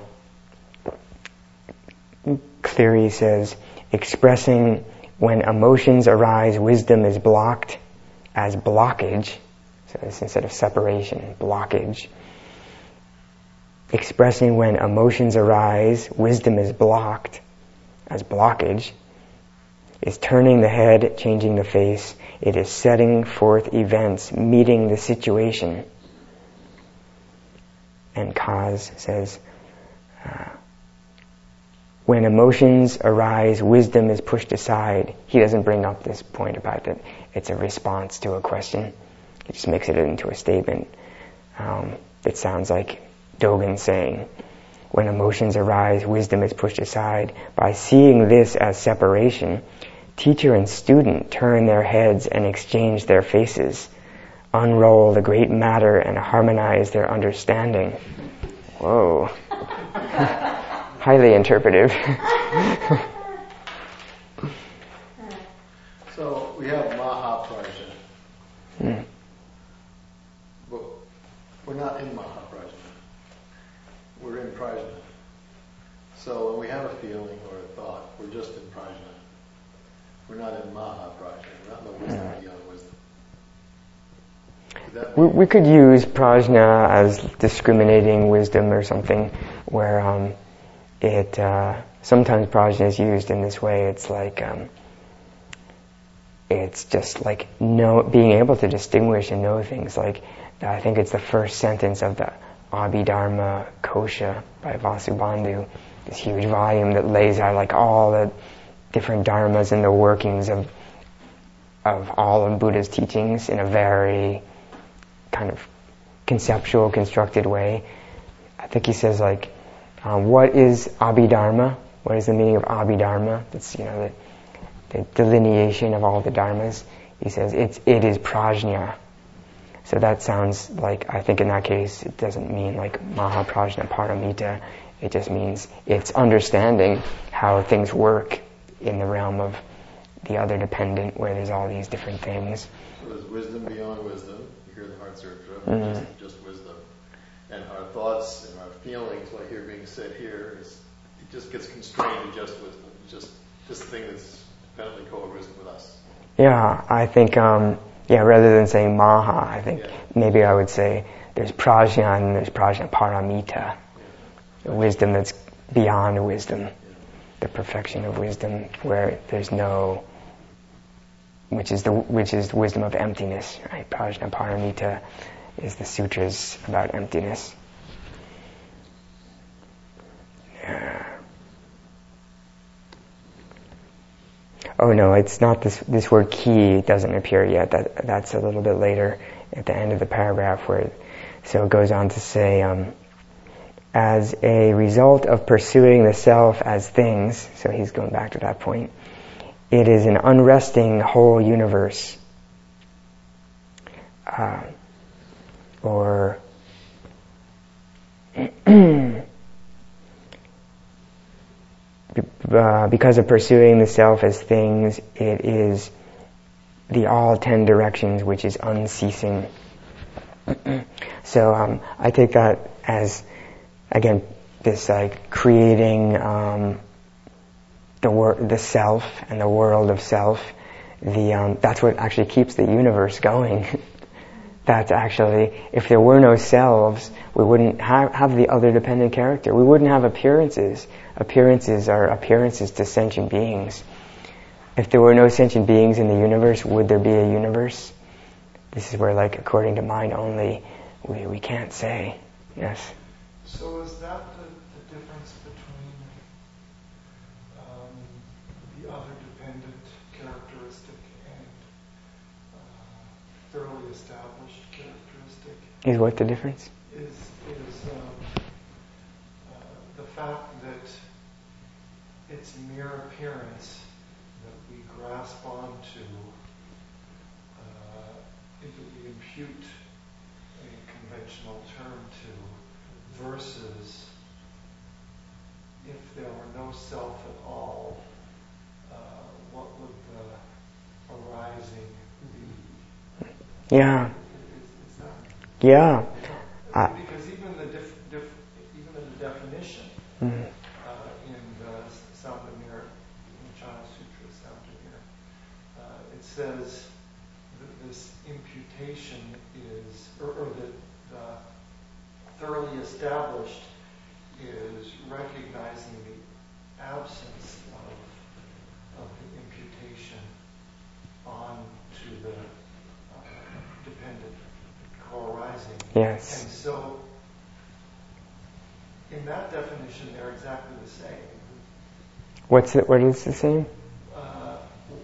Cleary says, expressing when emotions arise, wisdom is blocked as blockage. So it's instead of separation, blockage. Expressing when emotions arise, wisdom is blocked as blockage. Is turning the head, changing the face. It is setting forth events, meeting the situation. And Kaz says, uh, when emotions arise, wisdom is pushed aside. He doesn't bring up this point about that it's a response to a question. He just makes it into a statement. Um, it sounds like Dogen saying, when emotions arise, wisdom is pushed aside. By seeing this as separation, teacher and student turn their heads and exchange their faces, unroll the great matter and harmonize their understanding. Whoa. Highly interpretive. So we have Mahaprajna. Hmm. But we're not in Mahaprajna. We're in Prajna. So when we have a feeling or a thought, we're just in Prajna. We're not in Mahaprajna. We're not in the wisdom Hmm. beyond wisdom. Could that We, be? we could use prajna as discriminating wisdom or something, where um, it uh, sometimes prajna is used in this way. It's like um, it's just like know, being able to distinguish and know things. Like I think it's the first sentence of the Abhidharma Kosha by Vasubandhu, this huge volume that lays out like all the different dharmas and the workings of of all of Buddha's teachings in a very kind of conceptual, constructed way. I think he says like, um, what is Abhidharma? What is the meaning of Abhidharma? That's, you know, the, the delineation of all the dharmas. He says it's it is prajna. So that sounds like, I think in that case, it doesn't mean like Mahaprajna Paramita. It just means it's understanding how things work in the realm of the other dependent, where there's all these different things. So there's wisdom beyond wisdom. You hear the Heart Sutra, Mm-hmm. just, just wisdom. And our thoughts and our feelings, what I hear being said here, is it just gets constrained to just wisdom. Just this thing that's dependently co-existent with us. Yeah, I think, um, yeah, rather than saying Maha, I think Yeah. maybe I would say there's prajna and there's prajna paramita, the wisdom that's beyond wisdom, Yeah. the perfection of wisdom, where there's no, which is the which is the wisdom of emptiness, right? Prajna paramita is the sutras about emptiness. Yeah. Oh no, it's not this. This word "ki" doesn't appear yet. That that's a little bit later at the end of the paragraph, where so it goes on to say, um, as a result of pursuing the self as things. So he's going back to that point. It is an unresting whole universe, uh, or Uh, because of pursuing the self as things, it is the all ten directions which is unceasing. So um, I take that as, again, this like creating um, the wor- the self and the world of self. The um, that's what actually keeps the universe going. That's actually, if there were no selves, we wouldn't have, have the other dependent character. We wouldn't have appearances. Appearances are appearances to sentient beings. If there were no sentient beings in the universe, would there be a universe? This is where, like, according to mind only, we, we can't say. Yes? So is that the, the difference between um, the other dependent characteristic and uh, thoroughly established characteristic? Is what the difference? Is is um, uh, the fact that it's mere appearance that we grasp onto uh, impute a conventional term to, versus if there were no self at all, uh, what would the arising be? Yeah. Is, is that, Yeah. Uh, because even the dif, dif, even the definition mm-hmm. uh, in the Saundamir, in the Chana Sutra, Saundamir, uh, it says that this imputation is, or, or that the thoroughly established is recognizing the absence of, of the imputation onto the uh, dependent co-arising. Yes. And so, in that definition, they're exactly the same. What's it? What is the same? Uh,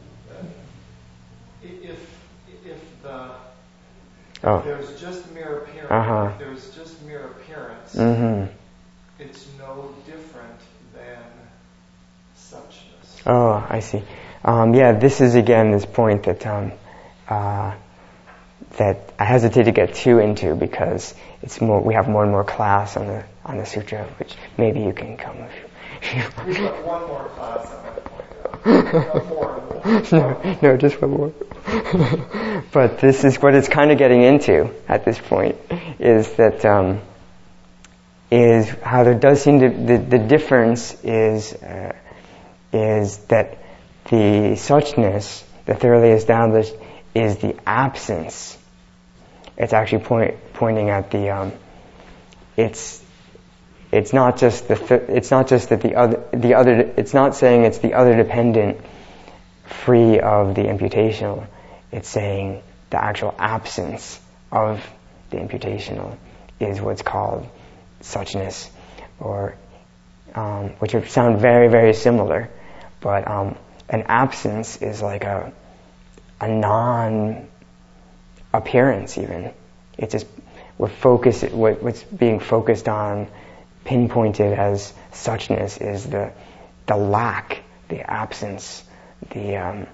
if if the Oh. if there's just mere appearance, Uh-huh. if there's just mere appearance, Mm-hmm. it's no different than suchness. Oh, I see. Um, yeah, this is again this point that um, uh, that I hesitate to get too into because it's more. We have more and more class on the on the sutra, which maybe you can come if you. We've got one more class I want to point out. No more and more. no, no, just one more. But this is what it's kind of getting into at this point, is that um, is how there does seem to the, the difference is uh, is that the suchness, the thoroughly established, is the absence. It's actually point, pointing at the um, it's it's not just the th- it's not just that the other the other it's not saying it's the other dependent free of the imputational. It's saying the actual absence of the imputational is what's called suchness, or um, which would sound very, very similar, but um, an absence is like a a non-appearance even. It's just we're focused. What, what's being focused on, pinpointed as suchness, is the the lack, the absence, the um,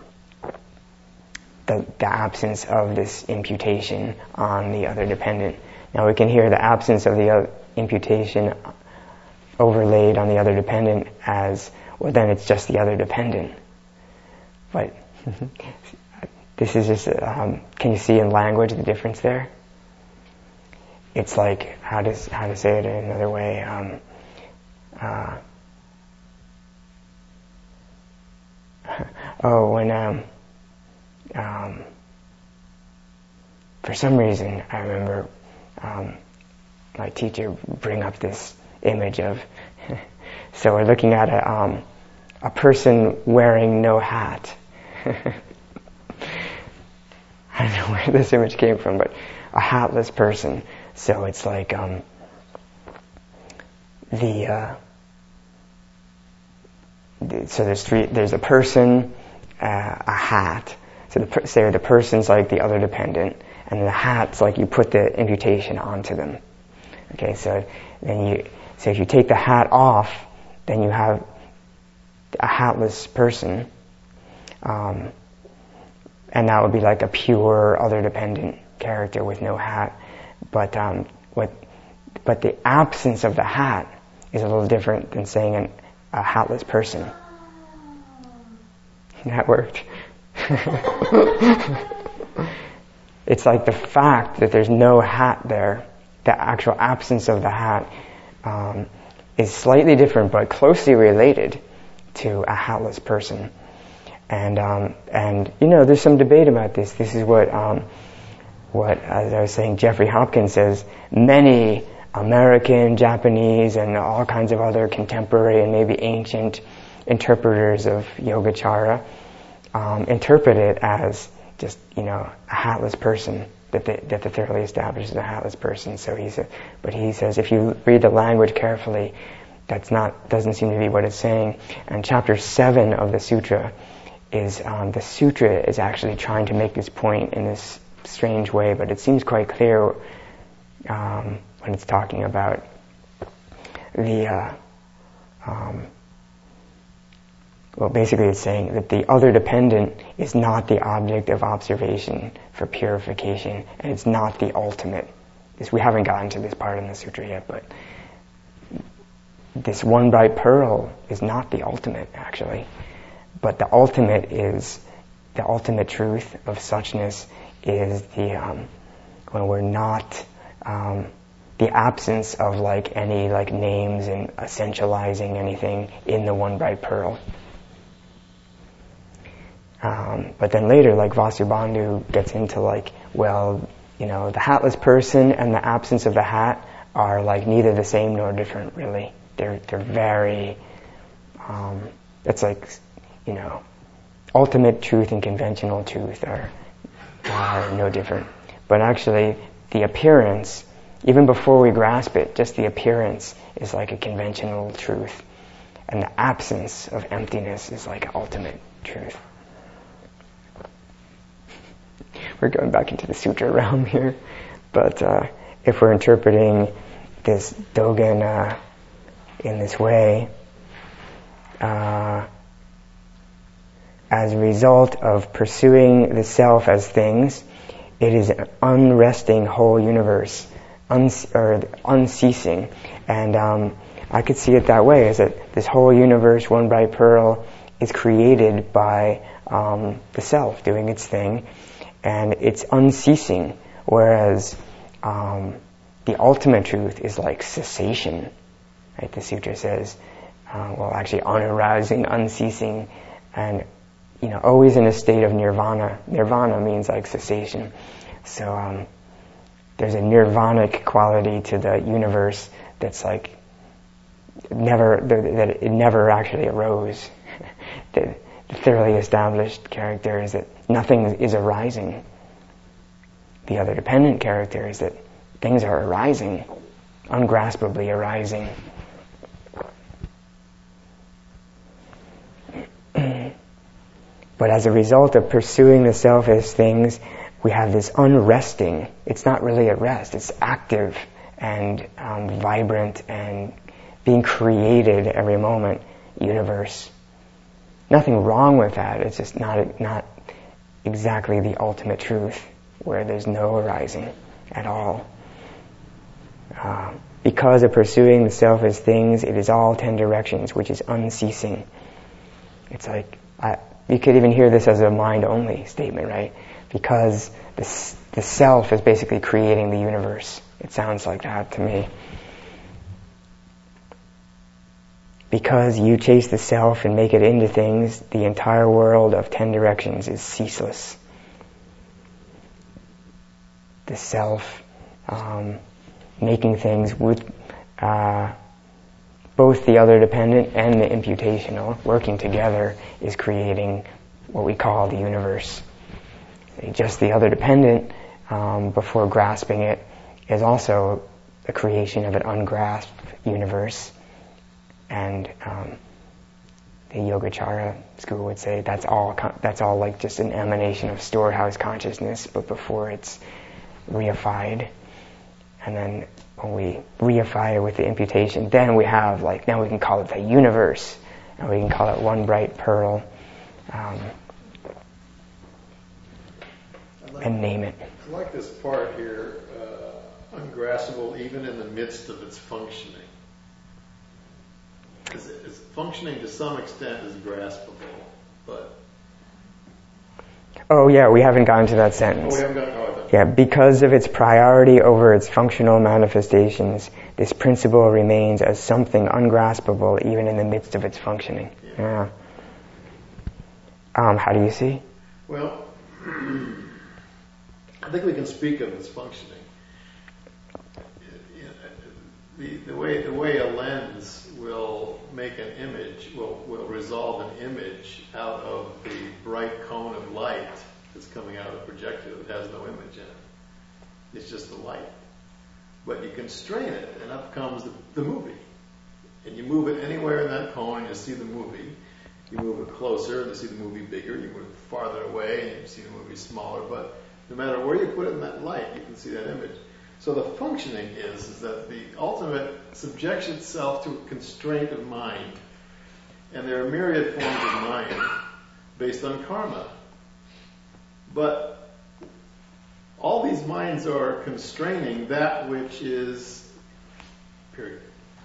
The, the absence of this imputation on the other dependent. Now we can hear the absence of the other imputation overlaid on the other dependent as, well, then it's just the other dependent. But this is just, um, can you see in language the difference there? It's like, how to, how to say it in another way, um, uh, oh, when, um, Um, for some reason, I remember um, my teacher bring up this image of. So we're looking at a um, a person wearing no hat. I don't know where this image came from, but a hatless person. So it's like um, the. Uh, the so there's three. There's a person, uh, a hat. So the, say the person's like the other dependent, and the hat's like you put the imputation onto them. Okay, so then you, so if you take the hat off, then you have a hatless person, um, and that would be like a pure other dependent character with no hat. But um, what, but the absence of the hat is a little different than saying an, a hatless person. That worked. It's like the fact that there's no hat there, the actual absence of the hat, um, is slightly different but closely related to a hatless person. And um, and you know, there's some debate about this. This is what um, what as I was saying, Jeffrey Hopkins says. Many American, Japanese, and all kinds of other contemporary and maybe ancient interpreters of Yogacara Um, interpret it as just, you know, a hatless person, that the, that the thoroughly established is a hatless person. So he said, but he says if you read the language carefully, that's not, doesn't seem to be what it's saying. And chapter seven of the sutra is, um, the sutra is actually trying to make this point in this strange way, but it seems quite clear um, when it's talking about the uh, um, well, basically it's saying that the other dependent is not the object of observation for purification, and it's not the ultimate. This, we haven't gotten to this part in the sutra yet, but this one bright pearl is not the ultimate, actually. But the ultimate is, the ultimate truth of suchness is the, um, when we're not, um, the absence of like any like names and essentializing anything in the one bright pearl. Um, but then later, like Vasubandhu gets into like, well, you know, the hatless person and the absence of the hat are like neither the same nor different, really. They're they're very, um, it's like, you know, ultimate truth and conventional truth are are no different. But actually, the appearance, even before we grasp it, just the appearance is like a conventional truth, and the absence of emptiness is like ultimate truth. We're going back into the sutra realm here, but uh, if we're interpreting this Dogen uh, in this way, uh, as a result of pursuing the self as things, it is an unresting whole universe, uns- or unceasing. And um, I could see it that way, is that this whole universe, one bright pearl, is created by um, the self doing its thing, and it's unceasing, whereas um, the ultimate truth is like cessation. Right? The sutra says, uh, well, actually, unarousing, unceasing, and you know, always in a state of nirvana. Nirvana means like cessation. So um, there's a nirvanic quality to the universe that's like never, that it never actually arose. the, the thoroughly established character is that nothing is arising. The other dependent character is that things are arising, ungraspably arising. But as a result of pursuing the self as things, we have this unresting. It's not really at rest. It's active and um, vibrant and being created every moment universe. Nothing wrong with that. It's just not not exactly the ultimate truth, where there's no arising at all. Uh, because of pursuing the self as things, it is all ten directions, which is unceasing. It's like, I, you could even hear this as a mind-only statement, right? Because the, the self is basically creating the universe. It sounds like that to me. Because you chase the self and make it into things, the entire world of ten directions is ceaseless. The self um, making things with uh, both the other dependent and the imputational working together is creating what we call the universe. Just the other dependent, um, before grasping it, is also the creation of an ungrasped universe. And um, the Yogacara school would say that's all that's all like just an emanation of storehouse consciousness, but before it's reified. And then when we reify it with the imputation, then we have like, now we can call it the universe, and we can call it one bright pearl, um, like, and name it. I like this part here, uh, ungraspable even in the midst of its functioning. It's, it's functioning to some extent is graspable, but... Oh yeah, we haven't gotten to that sentence. Oh, we haven't gotten to that. Yeah, because of its priority over its functional manifestations, this principle remains as something ungraspable even in the midst of its functioning. Yeah. Um, how do you see? Well, I think we can speak of its functioning. The, the way the way a lens will make an image, will, will resolve an image out of the bright cone of light that's coming out of the projector that has no image in it. It's just the light. But you constrain it, and up comes the, the movie. And you move it anywhere in that cone, and you see the movie. You move it closer, and you see the movie bigger. You move it farther away, and you see the movie smaller. But no matter where you put it in that light, you can see that image. So the functioning is, is that the ultimate subjects itself to a constraint of mind And there are myriad forms of mind based on karma. But all these minds are constraining that which is, period.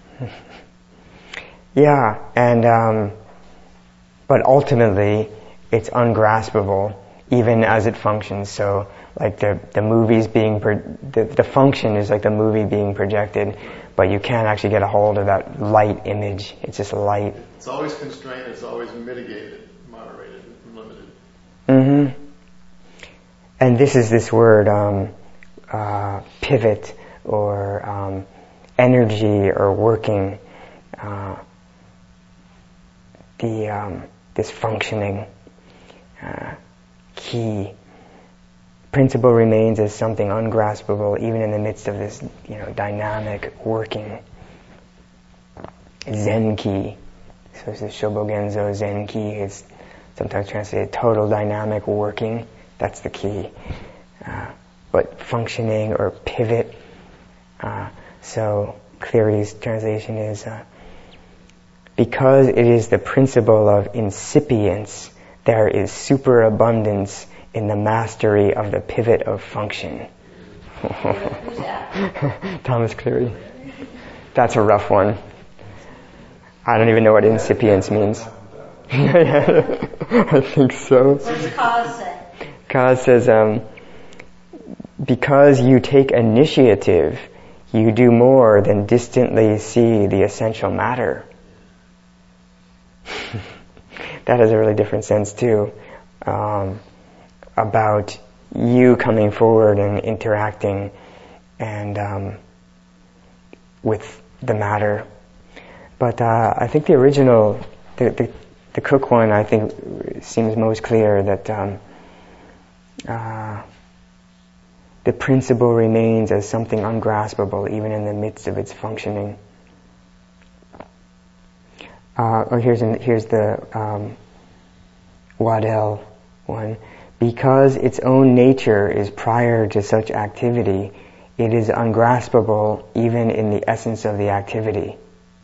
Yeah, and um, but ultimately it's ungraspable even as it functions. So like the the movies being pro- the the function is like the movie being projected, but you can't actually get a hold of that light image. It's just light. It's always constrained. It's always mitigated, moderated, limited. Mm-hmm. And this is this word um, uh, pivot or um, energy or working. Uh, the um, this functioning uh, key principle remains as something ungraspable, even in the midst of this, you know, dynamic working. Zen key. So it's the Shobogenzo Zen key. It's sometimes translated total dynamic working. That's the key. Uh, but functioning or pivot. Uh, so Cleary's translation is, uh, because it is the principle of incipience, there is superabundance in the mastery of the pivot of function. Who's that? Thomas Cleary. That's a rough one. I don't even know what incipience means. I think so. What does Kaz say? Kaz says, um, because you take initiative, you do more than distantly see the essential matter. That has a really different sense too, um, about you coming forward and interacting and um, with the matter. But uh, I think the original, the, the the Cook one, I think seems most clear that um, uh, the principle remains as something ungraspable even in the midst of its functioning. Uh, or here's an, here's the um, Waddell one. Because its own nature is prior to such activity, it is ungraspable even in the essence of the activity.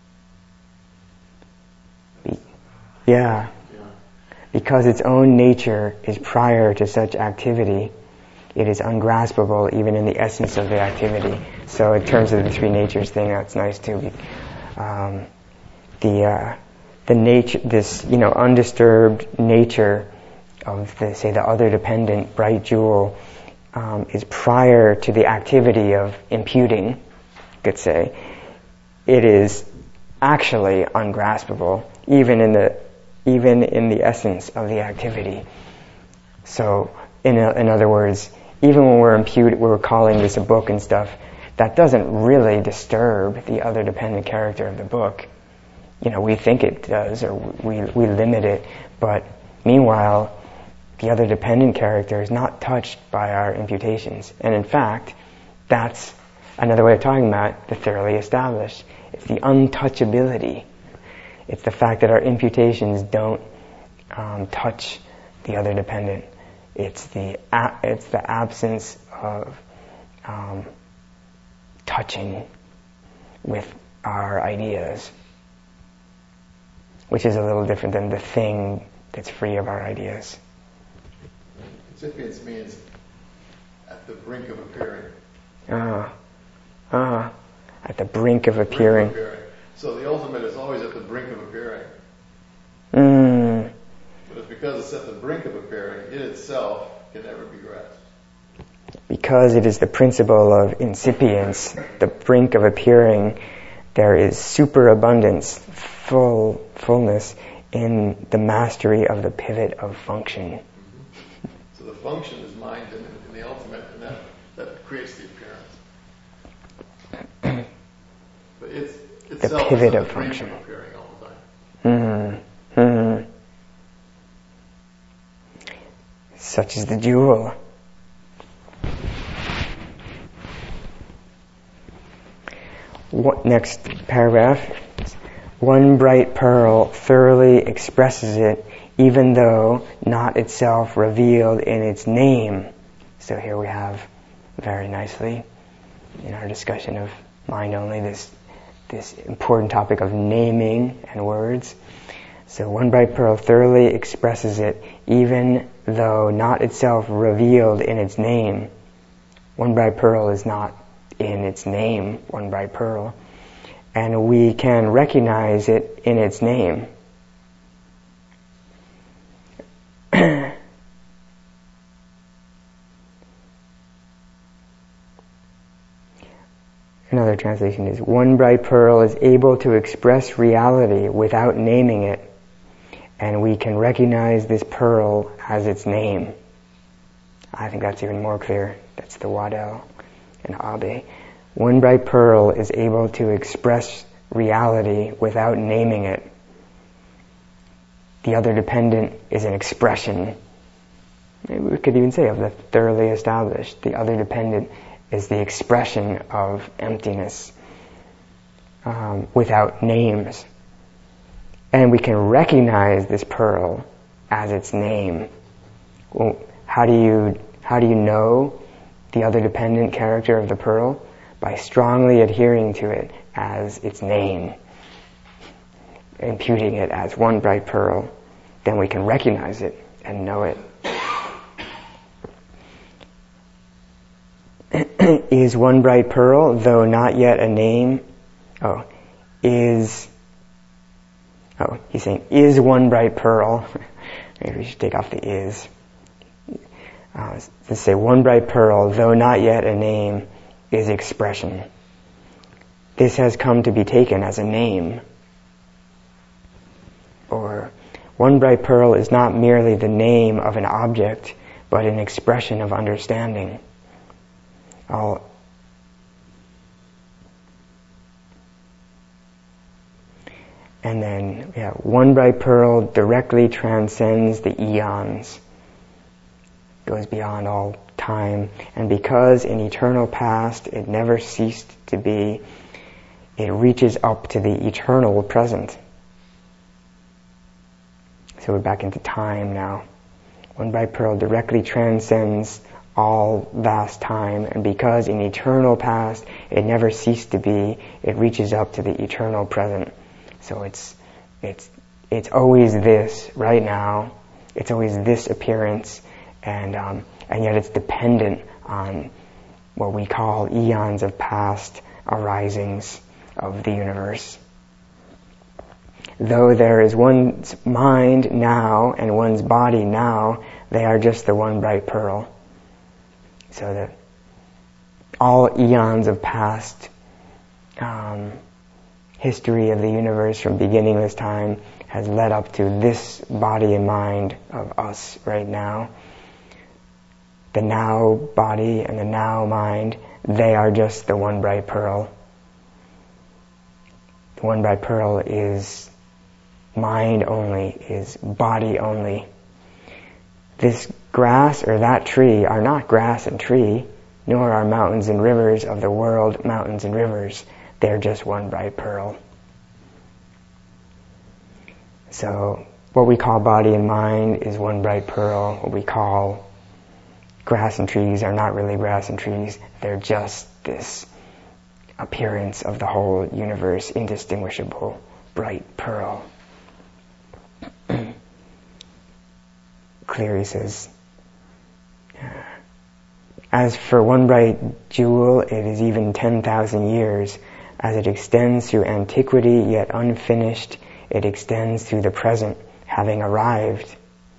Be- yeah. Because its own nature is prior to such activity, it is ungraspable even in the essence of the activity. So in terms of the three natures thing, that's nice too. Um, the uh, the nature, this you know undisturbed nature of the say the other dependent bright jewel um, is prior to the activity of imputing. You could say it is actually ungraspable even in the even in the essence of the activity. So in a, in other words, even when we're impute, we're calling this a book and stuff, that doesn't really disturb the other dependent character of the book. You know, we think it does, or we we limit it, but meanwhile, the other dependent character is not touched by our imputations. And in fact, that's another way of talking about the thoroughly established. It's the untouchability. It's the fact that our imputations don't um, touch the other dependent. It's the a- it's the absence of um, touching with our ideas, which is a little different than the thing that's free of our ideas. Incipience means at the brink of appearing. Ah, ah, at the brink of appearing. Brink of appearing. So the ultimate is always at the brink of appearing. Mm. But it's because it's at the brink of appearing, it itself can never be grasped. Because it is the principle of incipience, the brink of appearing, there is superabundance, full fullness in the mastery of the pivot of function. Mm-hmm. So the function is mind in, in the ultimate, and that, that creates the appearance. But it's itself the pivot is at of the brink function. of appearing all the time. Mm-hmm. Mm-hmm. Such is the jewel. What, next paragraph. One bright pearl thoroughly expresses it, even though not itself revealed in its name. So here we have, very nicely, in our discussion of mind only, this this important topic of naming and words. So one bright pearl thoroughly expresses it, even though not itself revealed in its name. One bright pearl is not in its name, one bright pearl. And we can recognize it in its name. Another translation is, one bright pearl is able to express reality without naming it, and we can recognize this pearl as its name. I think that's even more clear. That's the Waddell and Abe. One bright pearl is able to express reality without naming it. The other dependent is an expression. Maybe we could even say of the thoroughly established. The other dependent is the expression of emptiness um, without names. And we can recognize this pearl as its name. Well, how do you how do you know the other dependent character of the pearl? By strongly adhering to it as its name, imputing it as one bright pearl. Then we can recognize it and know it. Is one bright pearl, though not yet a name, oh, is, oh, he's saying, is one bright pearl, maybe we should take off the is. Uh, let's say, one bright pearl, though not yet a name, is expression. This has come to be taken as a name. Or, one bright pearl is not merely the name of an object, but an expression of understanding. All And then, yeah, one bright pearl directly transcends the eons, goes beyond all time, and because in eternal past it never ceased to be, it reaches up to the eternal present. So we're back into time now. One bright pearl directly transcends all vast time, and because in eternal past it never ceased to be, it reaches up to the eternal present. So it's it's it's always this right now. It's always this appearance, and um, and yet it's dependent on what we call eons of past arisings of the universe. Though there is one's mind now and one's body now, they are just the one bright pearl. So that all eons of past um, history of the universe from beginningless time has led up to this body and mind of us right now. The now body and the now mind, they are just the one bright pearl. The one bright pearl is mind only, is body only. This grass or that tree are not grass and tree, nor are mountains and rivers of the world mountains and rivers. They're just one bright pearl. So what we call body and mind is one bright pearl. What we call grass and trees are not really grass and trees. They're just this appearance of the whole universe, indistinguishable bright pearl. Cleary says, as for one bright jewel, it is even ten thousand years. As it extends through antiquity, yet unfinished, it extends through the present, having arrived.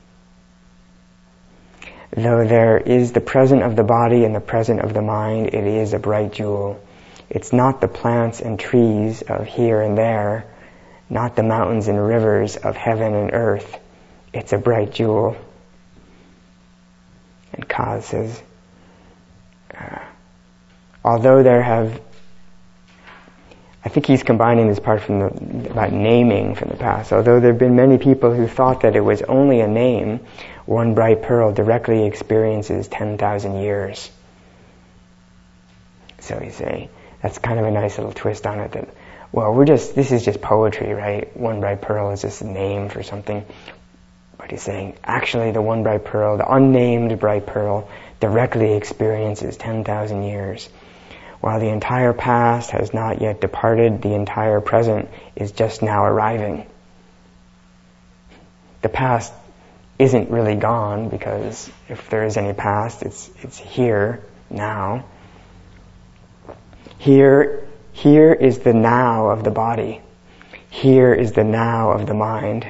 Though there is the present of the body and the present of the mind, it is a bright jewel. It's not the plants and trees of here and there, not the mountains and rivers of heaven and earth. It's a bright jewel. And Kaz says, uh, although there have, I think he's combining this part from the, about naming from the past. Although there have been many people who thought that it was only a name, one bright pearl directly experiences ten thousand years. So he's saying, that's kind of a nice little twist on it that, well, we're just, this is just poetry, right? One bright pearl is just a name for something. But he's saying, actually the one bright pearl, the unnamed bright pearl, directly experiences ten thousand years. While the entire past has not yet departed, the entire present is just now arriving. the past isn't really gone, because if there is any past, it's it's here, now. Here, here is the now of the body. Here is the now of the mind.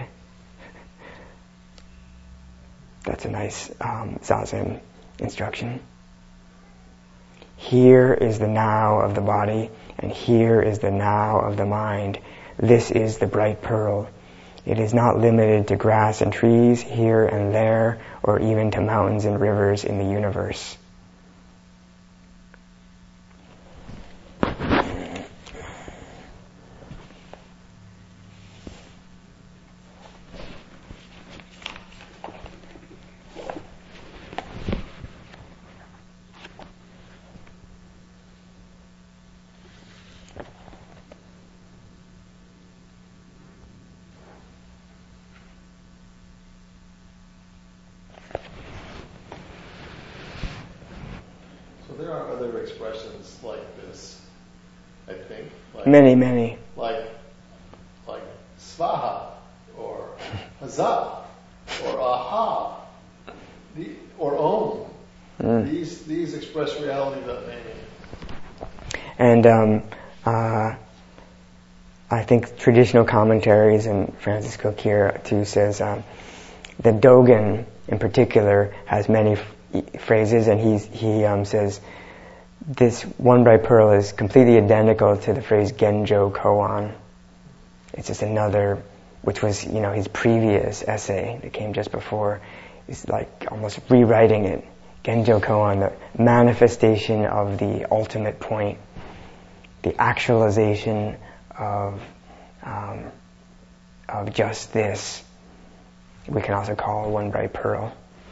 That's a nice um, Zazen instruction. Here is the now of the body, and here is the now of the mind. This is the bright pearl. It is not limited to grass and trees here and there, or even to mountains and rivers in the universe. There are other expressions like this, I think. Like, many, many. Like, like svaha, or hazah, or aha, the, or om. Mm. These these express reality without naming. And um, uh, I think traditional commentaries, and Francisco Kira too says um, the Dogen in particular has many f- phrases, and he's, he um, says this one bright pearl is completely identical to the phrase Genjo Koan. It's just another, which was, you know, his previous essay that came just before. He's like almost rewriting it. Genjo Koan, the manifestation of the ultimate point, the actualization of um, of just this. We can also call one bright pearl.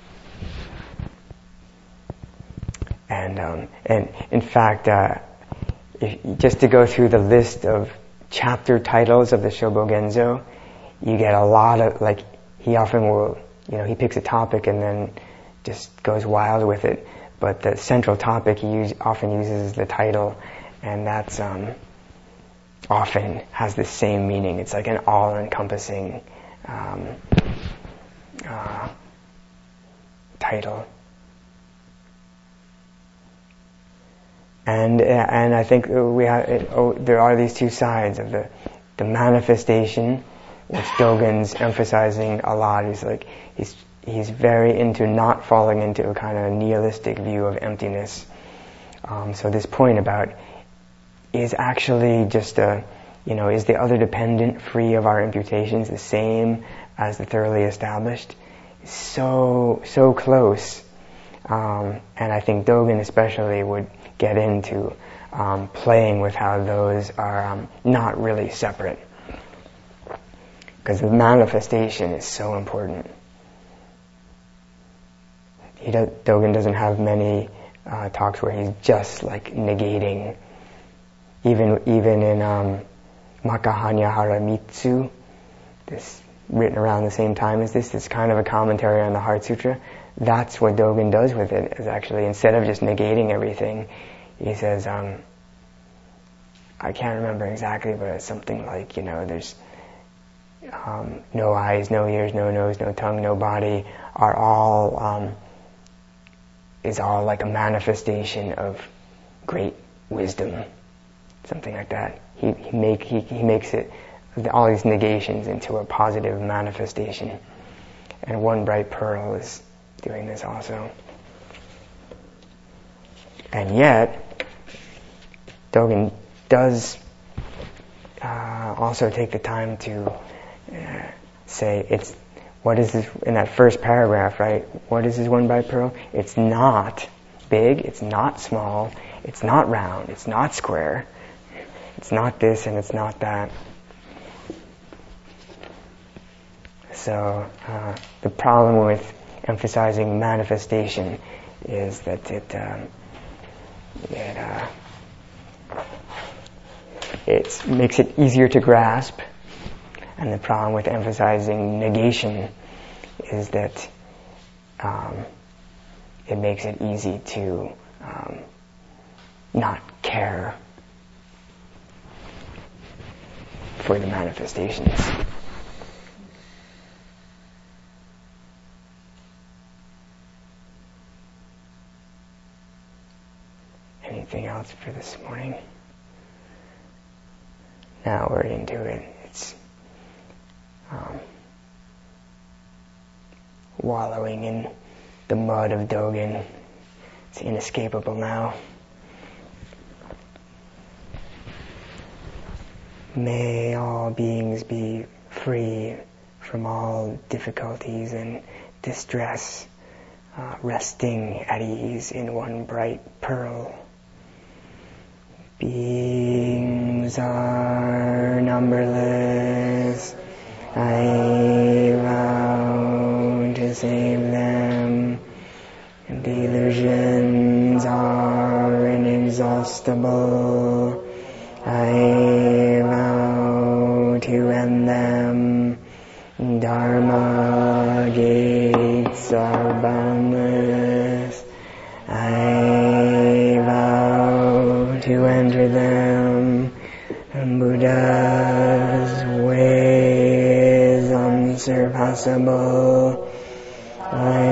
And um, and in fact, uh, if, just to go through the list of chapter titles of the Shobogenzo, you get a lot of, like, he often will, you know, he picks a topic and then just goes wild with it. But the central topic he use, often uses the title, and that's um, often has the same meaning. It's like an all-encompassing um, uh, title. And and I think we have it, oh, there are these two sides of the the manifestation, which Dogen's emphasizing a lot. He's like he's he's very into not falling into a kind of nihilistic view of emptiness. Um, so this point about is actually just a, you know, is the other dependent free of our imputations the same as the thoroughly established? Is so so close, um, and I think Dogen especially would get into um, playing with how those are um, not really separate, because the manifestation is so important. He does, Dogen doesn't have many uh, talks where he's just like negating. Even even in um, Makahanya Haramitsu, this written around the same time as this, it's kind of a commentary on the Heart Sutra. That's what Dogen does with it, is actually, instead of just negating everything, he says, um, I can't remember exactly, but it's something like, you know, there's um, no eyes, no ears, no nose, no tongue, no body, are all, um, is all like a manifestation of great wisdom. Something like that. He, he, make, he, he makes it, all these negations into a positive manifestation. And one bright pearl is doing this also. And yet, Dogen does uh, also take the time to uh, say, it's, what is this, in that first paragraph, right? What is this one bright pearl? It's not big, it's not small, it's not round, it's not square, it's not this and it's not that. So uh, the problem with emphasizing manifestation is that it um, it, uh, it makes it easier to grasp, and the problem with emphasizing negation is that um, it makes it easy to um, not care for the manifestations. anything else for this morning. Now we're into it. It's um, wallowing in the mud of Dogen. It's inescapable now. May all beings be free from all difficulties and distress, uh, resting at ease in one bright pearl. Beings are numberless. I vow to save them. The illusions are inexhaustible. I vow to end them. Dharma gates are boundless. I vow to enter them. And Buddha's way is unsurpassable. I